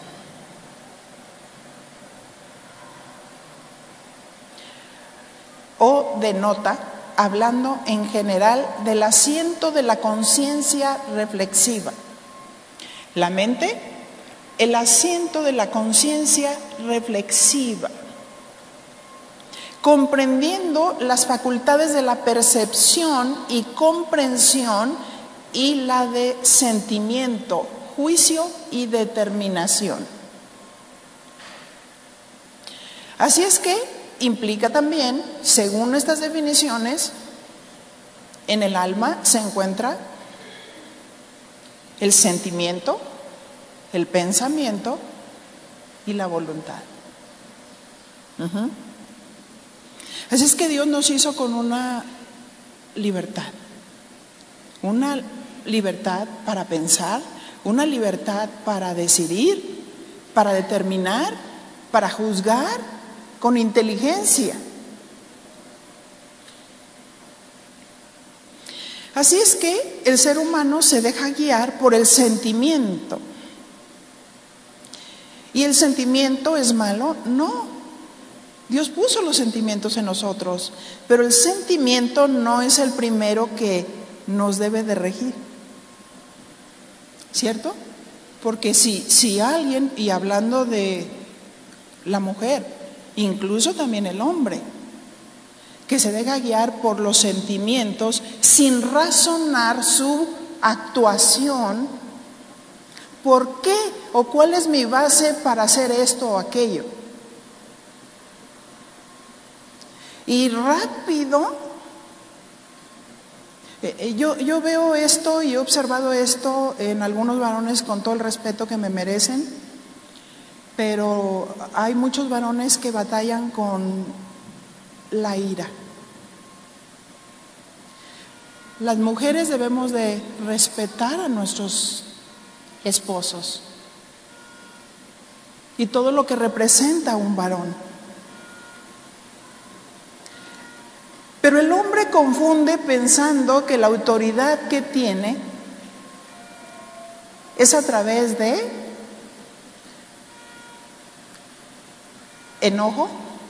o denota, hablando en general, del asiento de la conciencia reflexiva. La mente, el asiento de la conciencia reflexiva, comprendiendo las facultades de la percepción y comprensión y la de sentimiento, juicio y determinación. Así es que implica también, según estas definiciones, en el alma se encuentra el sentimiento, el pensamiento y la voluntad. Uh-huh. Así es que Dios nos hizo con una libertad, una libertad para pensar, una libertad para decidir para determinar, para juzgar con inteligencia. Así es que el ser humano se deja guiar por el sentimiento. ¿Y el sentimiento es malo? No. Dios puso los sentimientos en nosotros, pero el sentimiento no es el primero que nos debe de regir. ¿Cierto? Porque si, si alguien, y hablando de la mujer, incluso también el hombre, que se deja guiar por los sentimientos sin razonar su actuación, ¿por qué o cuál es mi base para hacer esto o aquello? Y rápido, eh, yo, yo veo esto y he observado esto en algunos varones con todo el respeto que me merecen, pero hay muchos varones que batallan con la ira. Las mujeres debemos de respetar a nuestros esposos y todo lo que representa un varón. Pero el hombre confunde pensando que la autoridad que tiene es a través de enojo,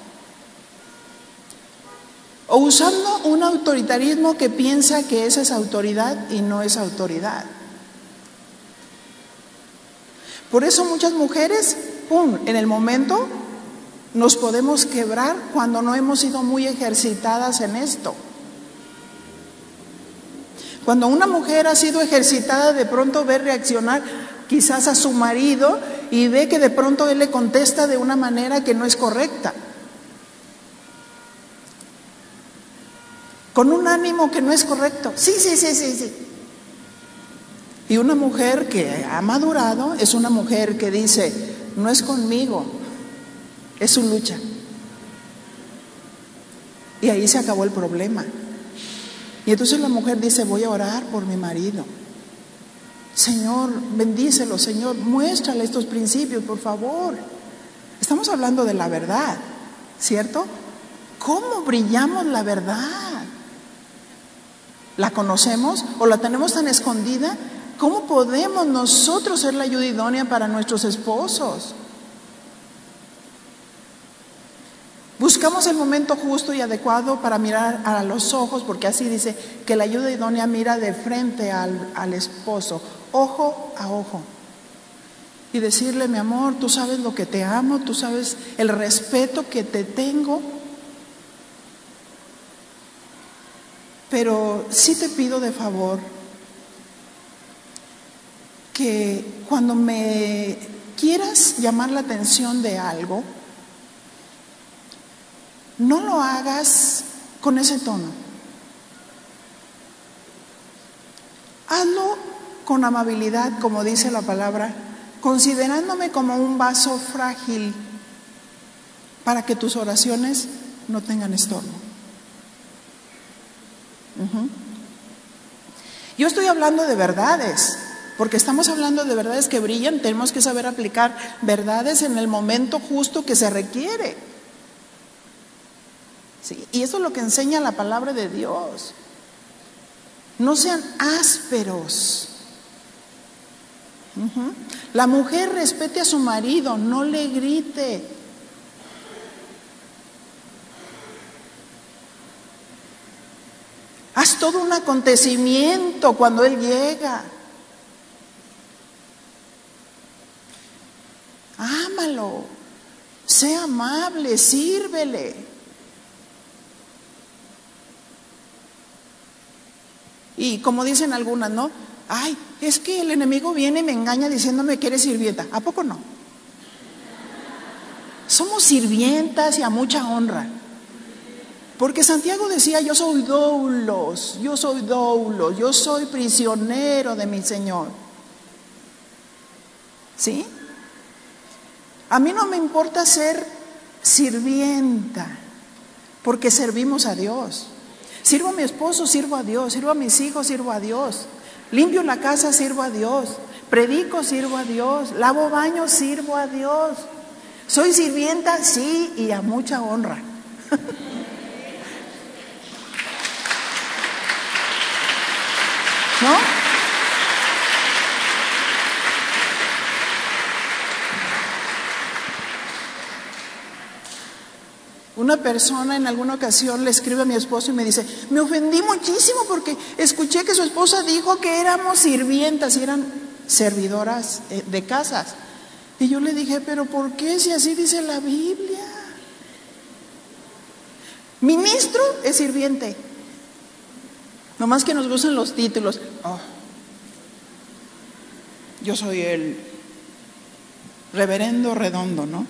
o usando un autoritarismo que piensa que esa es autoridad y no es autoridad. Por eso muchas mujeres, pum, en el momento nos podemos quebrar cuando no hemos sido muy ejercitadas en esto. Cuando una mujer ha sido ejercitada, de pronto ve reaccionar quizás a su marido y ve que de pronto él le contesta de una manera que no es correcta, con un ánimo que no es correcto. Sí, sí, sí, sí, sí. Y una mujer que ha madurado es una mujer que dice, no es conmigo, es su lucha. Y ahí se acabó el problema. Y entonces la mujer dice, voy a orar por mi marido. Señor, bendícelo, Señor, muéstrale estos principios, por favor. Estamos hablando de la verdad, ¿cierto? ¿Cómo brillamos la verdad? ¿La conocemos o la tenemos tan escondida? ¿Cómo podemos nosotros ser la ayuda idónea para nuestros esposos? Buscamos el momento justo y adecuado para mirar a los ojos, porque así dice que la ayuda idónea mira de frente al, al esposo, ojo a ojo. Y decirle, mi amor, tú sabes lo que te amo, tú sabes el respeto que te tengo. Pero sí te pido de favor que cuando me quieras llamar la atención de algo, no lo hagas con ese tono. Hazlo con amabilidad, como dice la palabra, considerándome como un vaso frágil para que tus oraciones no tengan estorbo. Uh-huh. Yo estoy hablando de verdades, porque estamos hablando de verdades que brillan. Tenemos que saber aplicar verdades en el momento justo que se requiere. Sí, y eso es lo que enseña la palabra de Dios. No sean ásperos. Uh-huh. La mujer respete a su marido, no le grite. Haz todo un acontecimiento cuando él llega. Ámalo, sé amable, sírvele. Y como dicen algunas, ¿no? Ay, es que el enemigo viene y me engaña diciéndome que eres sirvienta. ¿A poco no? Somos sirvientas y a mucha honra. Porque Santiago decía, yo soy doulos, yo soy doulos, yo soy prisionero de mi Señor. ¿Sí? A mí no me importa ser sirvienta, porque servimos a Dios. Sirvo a mi esposo, sirvo a Dios. Sirvo a mis hijos, sirvo a Dios. Limpio la casa, sirvo a Dios. Predico, sirvo a Dios. Lavo baños, sirvo a Dios. Soy sirvienta, sí, y a mucha honra. ¿No? Una persona en alguna ocasión le escribe a mi esposo y me dice, me ofendí muchísimo porque escuché que su esposa dijo que éramos sirvientas y eran servidoras de casas. Y yo le dije, pero ¿por qué si así dice la Biblia? Ministro es sirviente. Nomás que nos gustan los títulos. Oh, yo soy el reverendo redondo, ¿no?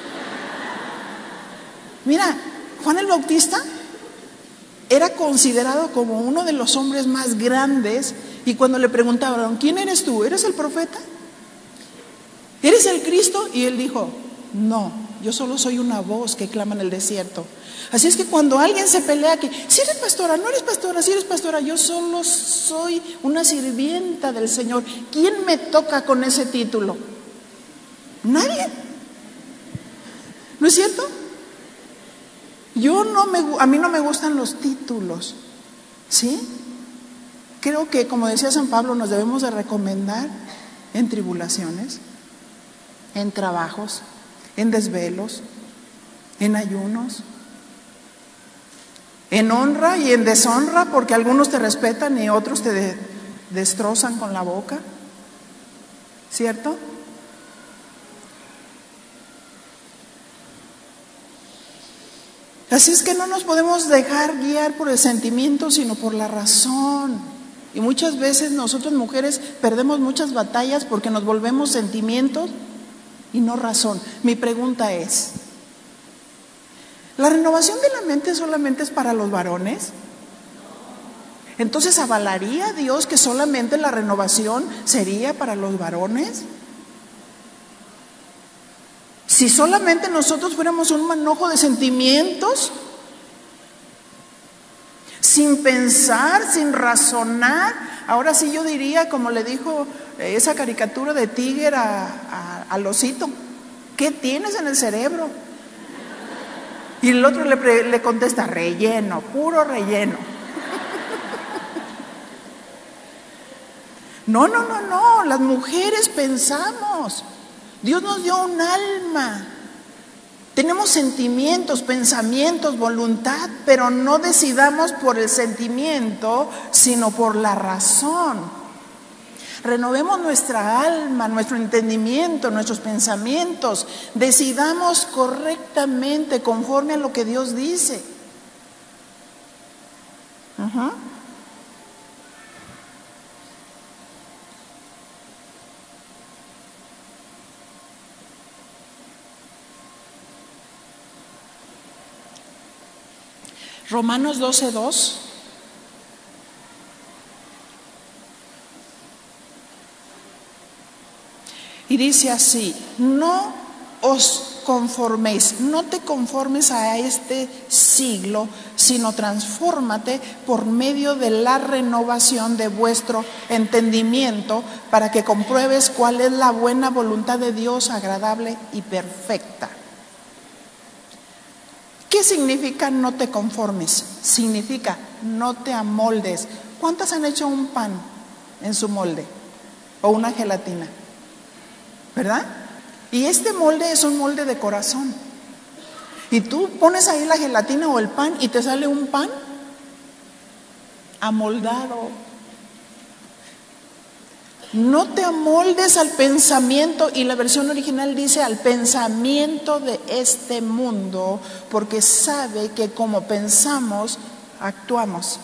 Mira, Juan el Bautista era considerado como uno de los hombres más grandes, y cuando le preguntaban, ¿quién eres tú? ¿Eres el profeta? ¿Eres el Cristo? Y él dijo, no, yo solo soy una voz que clama en el desierto. Así es que cuando alguien se pelea que, si eres pastora, no eres pastora, si eres pastora, yo solo soy una sirvienta del Señor. ¿Quién me toca con ese título? Nadie. ¿No es cierto? Yo no me, a mí no me gustan los títulos, ¿sí? Creo que, como decía San Pablo, nos debemos de recomendar en tribulaciones, en trabajos, en desvelos, en ayunos, en honra y en deshonra, porque algunos te respetan y otros te de, destrozan con la boca, ¿cierto? Así es que no nos podemos dejar guiar por el sentimiento, sino por la razón. Y muchas veces nosotros mujeres perdemos muchas batallas porque nos volvemos sentimientos y no razón. Mi pregunta es, ¿la renovación de la mente solamente es para los varones? Entonces, ¿avalaría Dios que solamente la renovación sería para los varones? Si solamente nosotros fuéramos un manojo de sentimientos, sin pensar, sin razonar, ahora sí yo diría, como le dijo esa caricatura de Tiger a, a, al osito, ¿qué tienes en el cerebro? Y el otro le, le contesta, relleno, puro relleno. No, no, no, no, las mujeres pensamos. Dios nos dio un alma, tenemos sentimientos, pensamientos, voluntad, pero no decidamos por el sentimiento, sino por la razón. Renovemos nuestra alma, nuestro entendimiento, nuestros pensamientos, decidamos correctamente conforme a lo que Dios dice. Uh-huh. Romanos doce dos. Y dice así, no os conforméis, no te conformes a este siglo, sino transfórmate por medio de la renovación de vuestro entendimiento, para que compruebes cuál es la buena voluntad de Dios, agradable y perfecta. ¿Qué significa no te conformes? Significa no te amoldes. ¿Cuántas han hecho un pan en su molde? O una gelatina, ¿verdad? Y este molde es un molde de corazón. Y tú pones ahí la gelatina o el pan y te sale un pan amoldado. No te amoldes al pensamiento, y la versión original dice al pensamiento de este mundo, porque sabe que como pensamos, actuamos.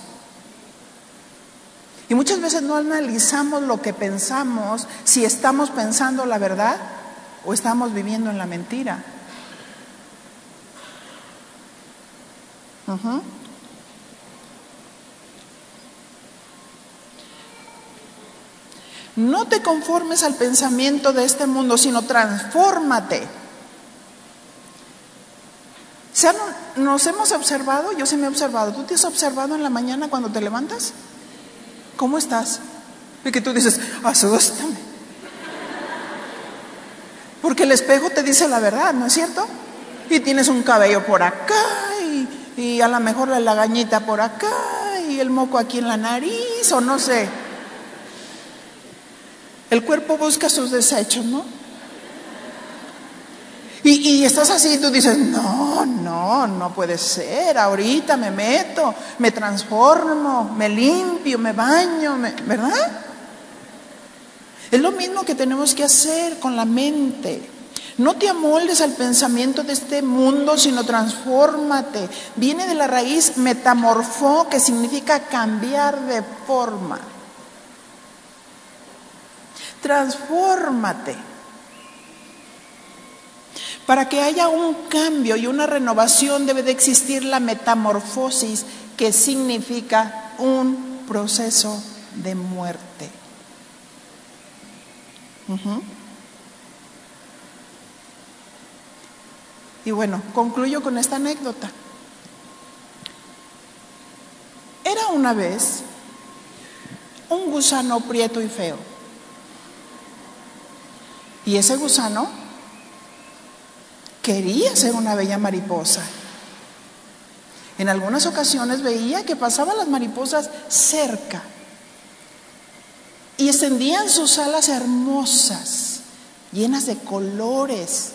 Y muchas veces no analizamos lo que pensamos, si estamos pensando la verdad o estamos viviendo en la mentira. Uh-huh. No te conformes al pensamiento de este mundo, sino transfórmate. ¿Se ¿Nos hemos observado? Yo sí me he observado. ¿Tú te has observado en la mañana cuando te levantas? ¿Cómo estás? Y que tú dices, asústame. Porque el espejo te dice la verdad, ¿no es cierto? Y tienes un cabello por acá y, y a lo mejor la lagañita por acá y el moco aquí en la nariz o no sé. El cuerpo busca sus desechos, ¿no? Y, y estás así y tú dices, no, no, no puede ser, ahorita me meto, me transformo, me limpio, me baño, me, ¿verdad? Es lo mismo que tenemos que hacer con la mente. No te amoldes al pensamiento de este mundo, sino transfórmate. Viene de la raíz metamorfó, que significa cambiar de forma. Transfórmate. Para que haya un cambio y una renovación debe de existir la metamorfosis, que significa un proceso de muerte. Uh-huh. Y bueno, concluyo con esta anécdota. Era una vez un gusano prieto y feo. Y ese gusano quería ser una bella mariposa. En algunas ocasiones veía que pasaban las mariposas cerca y extendían sus alas hermosas, llenas de colores.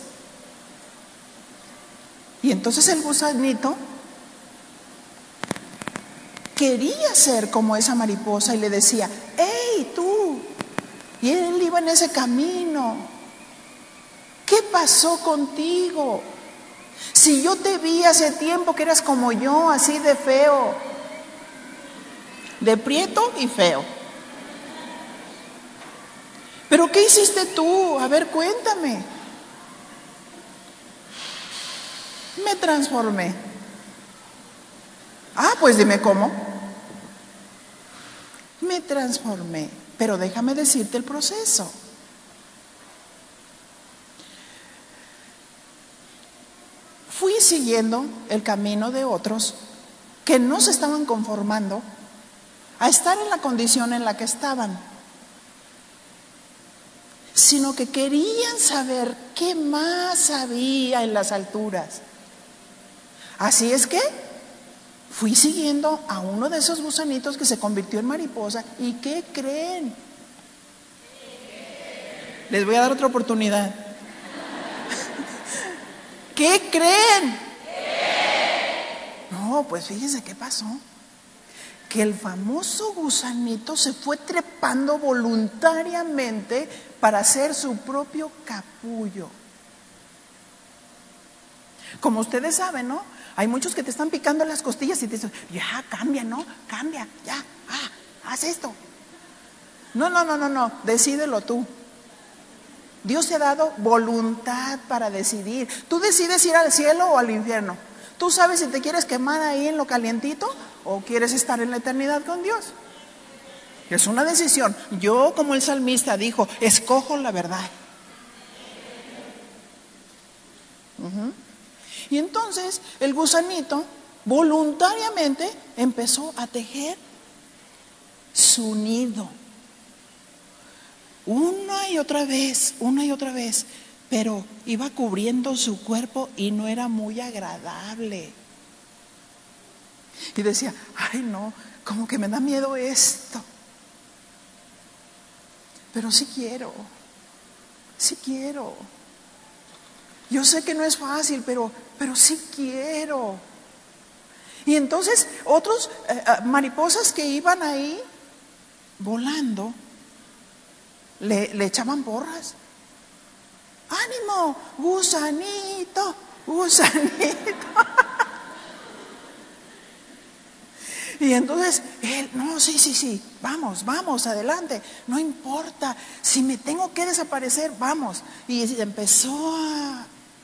Y entonces el gusanito quería ser como esa mariposa y le decía, ¡hey, tú! Y él iba en ese camino. ¿Qué pasó contigo? Si yo te vi hace tiempo que eras como yo, así de feo, de prieto y feo. ¿Pero qué hiciste tú? A ver, cuéntame. Me transformé. Ah, pues dime cómo. Me transformé, pero déjame decirte el proceso. Fui siguiendo el camino de otros que no se estaban conformando a estar en la condición en la que estaban, sino que querían saber qué más había en las alturas. Así es que fui siguiendo a uno de esos gusanitos que se convirtió en mariposa. ¿Y qué creen? Les voy a dar otra oportunidad. ¿Qué creen? No, pues fíjense qué pasó. Que el famoso gusanito se fue trepando voluntariamente para hacer su propio capullo. Como ustedes saben, ¿no? Hay muchos que te están picando las costillas y te dicen, ya, cambia, ¿no? Cambia, ya, ah, haz esto. No, no, no, no, no, decídelo tú. Dios te ha dado voluntad para decidir. Tú decides ir al cielo o al infierno. Tú sabes si te quieres quemar ahí en lo calientito o quieres estar en la eternidad con Dios. Es una decisión. Yo, como el salmista dijo, escojo la verdad. Uh-huh. Y entonces el gusanito voluntariamente empezó a tejer su nido. Una y otra vez, una y otra vez, pero iba cubriendo su cuerpo y no era muy agradable. Y decía, ay no, como que me da miedo esto. Pero sí quiero, sí quiero. Yo sé que no es fácil, pero, pero sí quiero. Y entonces otros eh, mariposas que iban ahí volando, Le, le echaban porras. ¡Ánimo! ¡Gusanito! ¡Gusanito! Y entonces él, no, sí, sí, sí, vamos, vamos, adelante, no importa, si me tengo que desaparecer, vamos. Y empezó a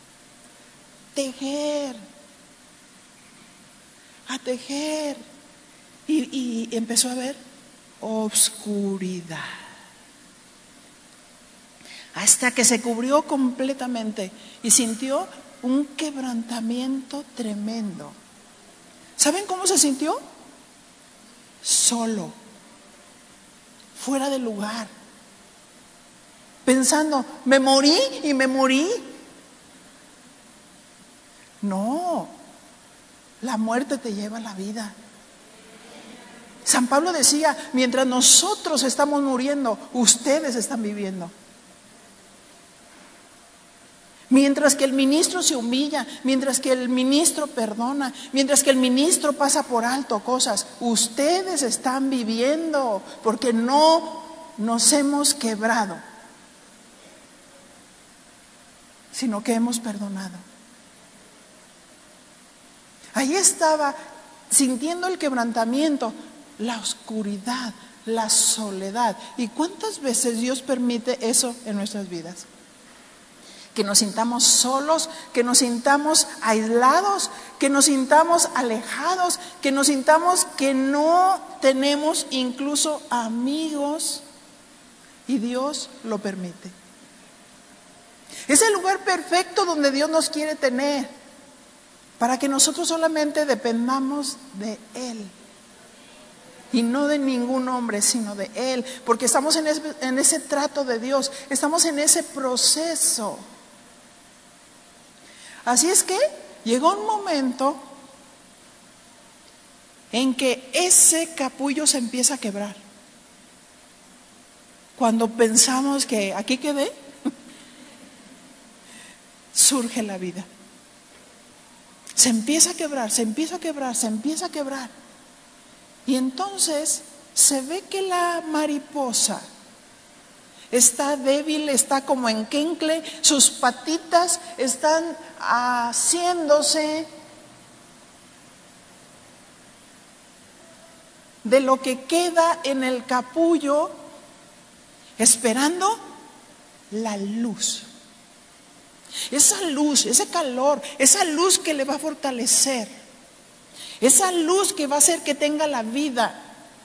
tejer, a tejer, y, y empezó a ver obscuridad. Hasta que se cubrió completamente y sintió un quebrantamiento tremendo. ¿Saben cómo se sintió? Solo, fuera de lugar. pensando, me morí y me morí. No, la muerte te lleva a la vida. San Pablo decía, mientras nosotros estamos muriendo, ustedes están viviendo. Mientras que el ministro se humilla, mientras que el ministro perdona, mientras que el ministro pasa por alto cosas, ustedes están viviendo porque no nos hemos quebrado, sino que hemos perdonado. Ahí estaba, sintiendo el quebrantamiento, la oscuridad, la soledad. ¿Y cuántas veces Dios permite eso en nuestras vidas? Que nos sintamos solos, que nos sintamos aislados, que nos sintamos alejados, que nos sintamos que no tenemos incluso amigos, y Dios lo permite. Es el lugar perfecto donde Dios nos quiere tener, para que nosotros solamente dependamos de Él. Y no de ningún hombre, sino de Él. Porque estamos en ese, en ese trato de Dios. Estamos en ese proceso. Así es que llegó un momento en que ese capullo se empieza a quebrar. Cuando pensamos que aquí quedé, surge la vida. Se empieza a quebrar, se empieza a quebrar, se empieza a quebrar. Y entonces se ve que la mariposa está débil, está como enquencle, sus patitas están haciéndose de lo que queda en el capullo, esperando la luz. Esa luz, ese calor, esa luz que le va a fortalecer, esa luz que va a hacer que tenga la vida.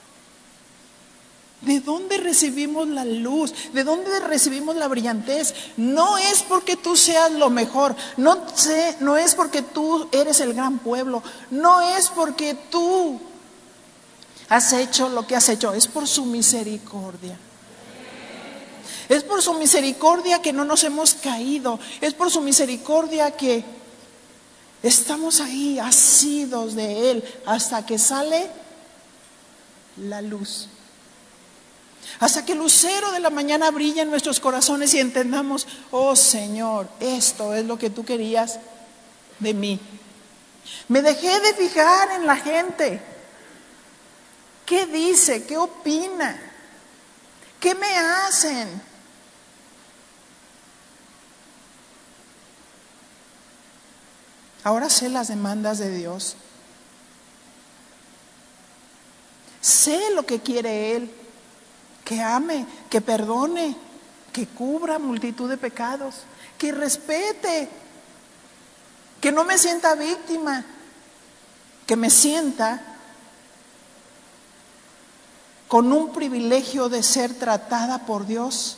¿De dónde recibimos la luz? ¿De dónde recibimos la brillantez? No es porque tú seas lo mejor, no, sé, no es porque tú eres el gran pueblo, no es porque tú has hecho lo que has hecho, es por su misericordia. Es por su misericordia que no nos hemos caído, es por su misericordia que estamos ahí asidos de Él hasta que sale la luz. Hasta que el lucero de la mañana brilla en nuestros corazones y entendamos, oh Señor, esto es lo que tú querías de mí. Me dejé de fijar en la gente. ¿Qué dice? ¿Qué opina? ¿Qué me hacen? Ahora sé las demandas de Dios. Sé lo que quiere Él. Que ame, que perdone, que cubra multitud de pecados, que respete, que no me sienta víctima, que me sienta con un privilegio de ser tratada por Dios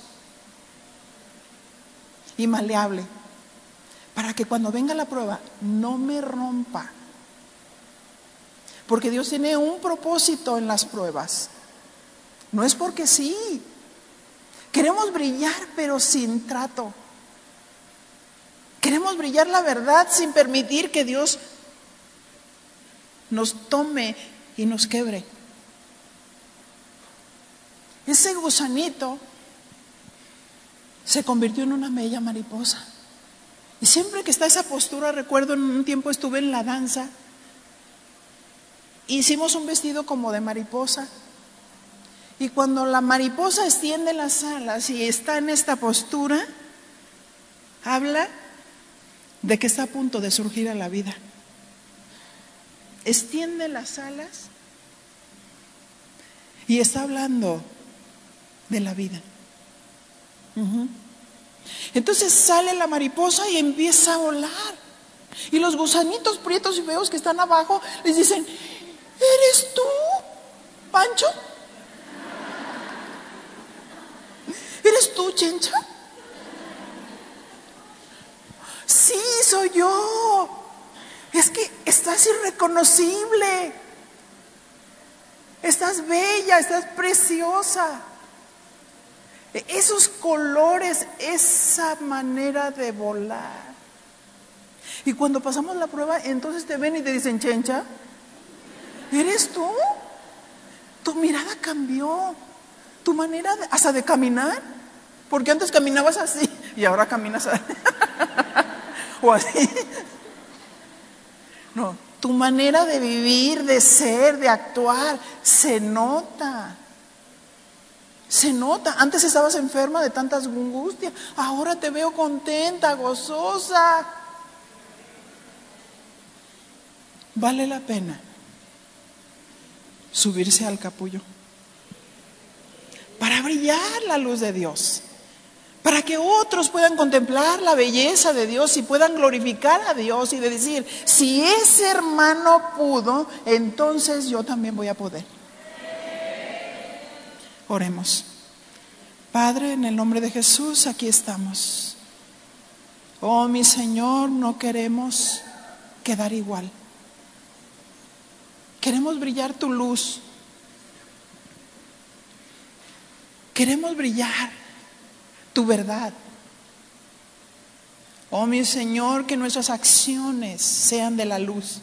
y maleable, para que cuando venga la prueba no me rompa, porque Dios tiene un propósito en las pruebas. No es porque sí. Queremos brillar, pero sin trato. Queremos brillar la verdad sin permitir que Dios nos tome y nos quebre. Ese gusanito se convirtió en una bella mariposa. Y siempre que está esa postura, recuerdo en un tiempo estuve en la danza, hicimos un vestido como de mariposa. Y cuando la mariposa extiende las alas y está en esta postura, habla de que está a punto de surgir a la vida. Extiende las alas y está hablando de la vida. Uh-huh. Entonces sale la mariposa y empieza a volar. Y los gusanitos prietos y feos que están abajo les dicen, ¿eres tú, Pancho? ¿Eres tú, Chencha? Sí, soy yo. Es que estás irreconocible. Estás bella, estás preciosa. Esos colores, esa manera de volar. Y cuando pasamos la prueba, entonces te ven y te dicen, Chencha, ¿eres tú? Tu mirada cambió, tu manera de, hasta de caminar, porque antes caminabas así y ahora caminas así. O así. No, tu manera de vivir, de ser, de actuar, se nota. Se nota. Antes estabas enferma de tantas angustias, ahora te veo contenta, gozosa. Vale la pena subirse al capullo para brillar la luz de Dios, para que otros puedan contemplar la belleza de Dios y puedan glorificar a Dios y de decir, si ese hermano pudo, entonces yo también voy a poder. Oremos. Padre, en el nombre de Jesús, aquí estamos. Oh, mi Señor, no queremos quedar igual. Queremos brillar tu luz. Queremos brillar tu verdad. Oh, mi Señor, que nuestras acciones sean de la luz.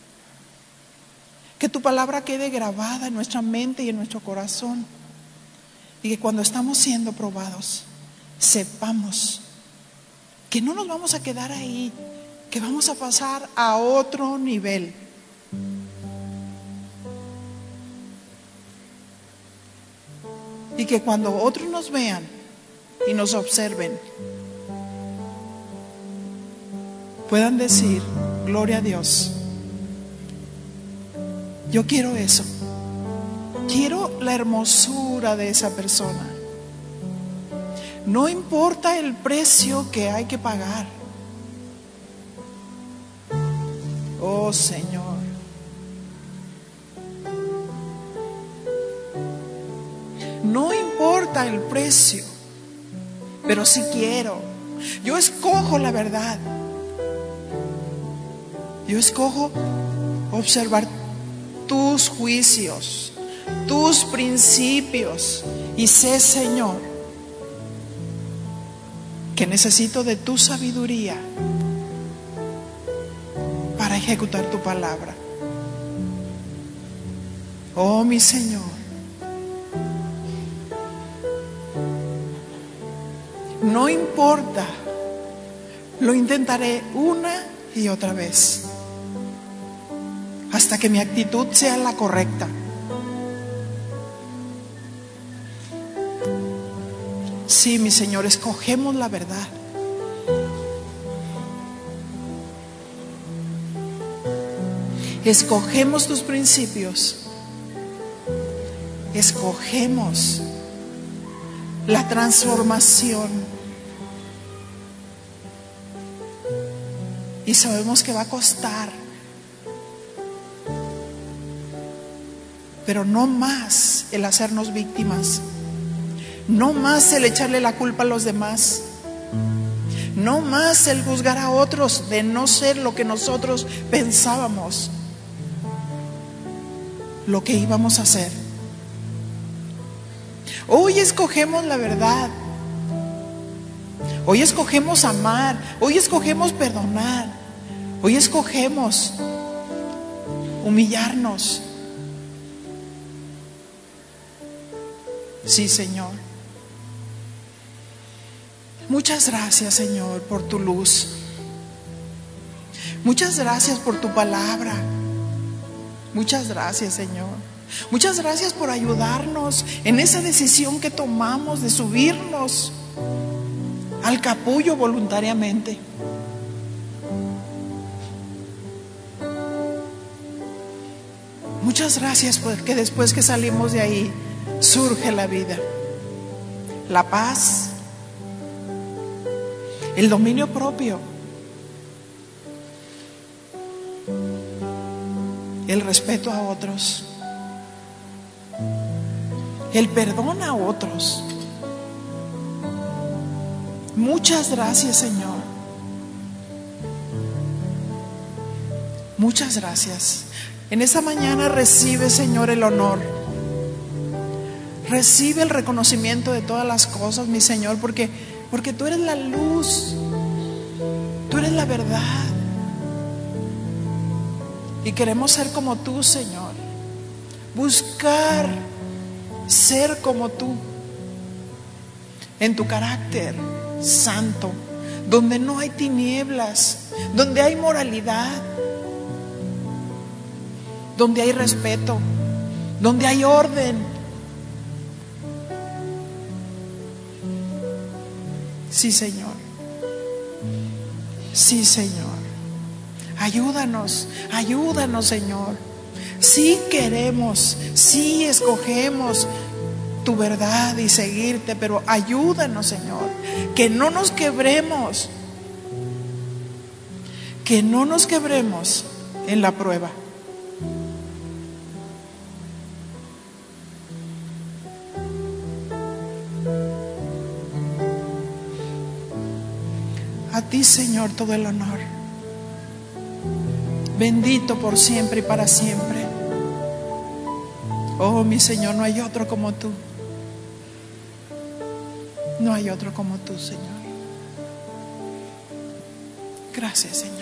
Que tu palabra quede grabada en nuestra mente y en nuestro corazón. Y que cuando estamos siendo probados, sepamos que no nos vamos a quedar ahí, que vamos a pasar a otro nivel. Y que cuando otros nos vean y nos observen, puedan decir, gloria a Dios. Yo quiero eso. Quiero la hermosura de esa persona. No importa el precio que hay que pagar. Oh Señor. No importa el precio, pero sí quiero. Yo escojo la verdad. Yo escojo observar tus juicios, tus principios. Y sé, Señor, que necesito de tu sabiduría para ejecutar tu palabra. Oh, mi Señor. No importa, lo intentaré una y otra vez, hasta que mi actitud sea la correcta. Sí, mi Señor, escogemos la verdad. Escogemos tus principios. Escogemos la transformación. Y sabemos que va a costar. Pero no más el hacernos víctimas. No más el echarle la culpa a los demás. No más el juzgar a otros de no ser lo que nosotros pensábamos, lo que íbamos a hacer. Hoy escogemos la verdad. Hoy escogemos amar. Hoy escogemos perdonar. Hoy escogemos humillarnos. Sí, Señor. Muchas gracias, Señor, por tu luz. Muchas gracias por tu palabra. Muchas gracias, Señor. Muchas gracias por ayudarnos en esa decisión que tomamos de subirnos al capullo voluntariamente. Muchas gracias porque después que salimos de ahí surge la vida, la paz, el dominio propio, el respeto a otros, el perdón a otros. Muchas gracias, Señor. Muchas gracias. En esta mañana recibe, Señor, el honor. Recibe el reconocimiento de todas las cosas, mi Señor, porque, porque tú eres la luz, tú eres la verdad. Y queremos ser como tú, Señor. Buscar ser como tú, en tu carácter santo, donde no hay tinieblas, donde hay moralidad, donde hay respeto, donde hay orden. Sí, Señor. Sí, Señor. Ayúdanos, ayúdanos, Señor. Sí queremos, sí escogemos tu verdad y seguirte, pero ayúdanos, Señor, que no nos quebremos, que no nos quebremos en la prueba. A ti, Señor, todo el honor. Bendito por siempre y para siempre. Oh, mi Señor, no hay otro como tú. No hay otro como tú, Señor. Gracias, Señor.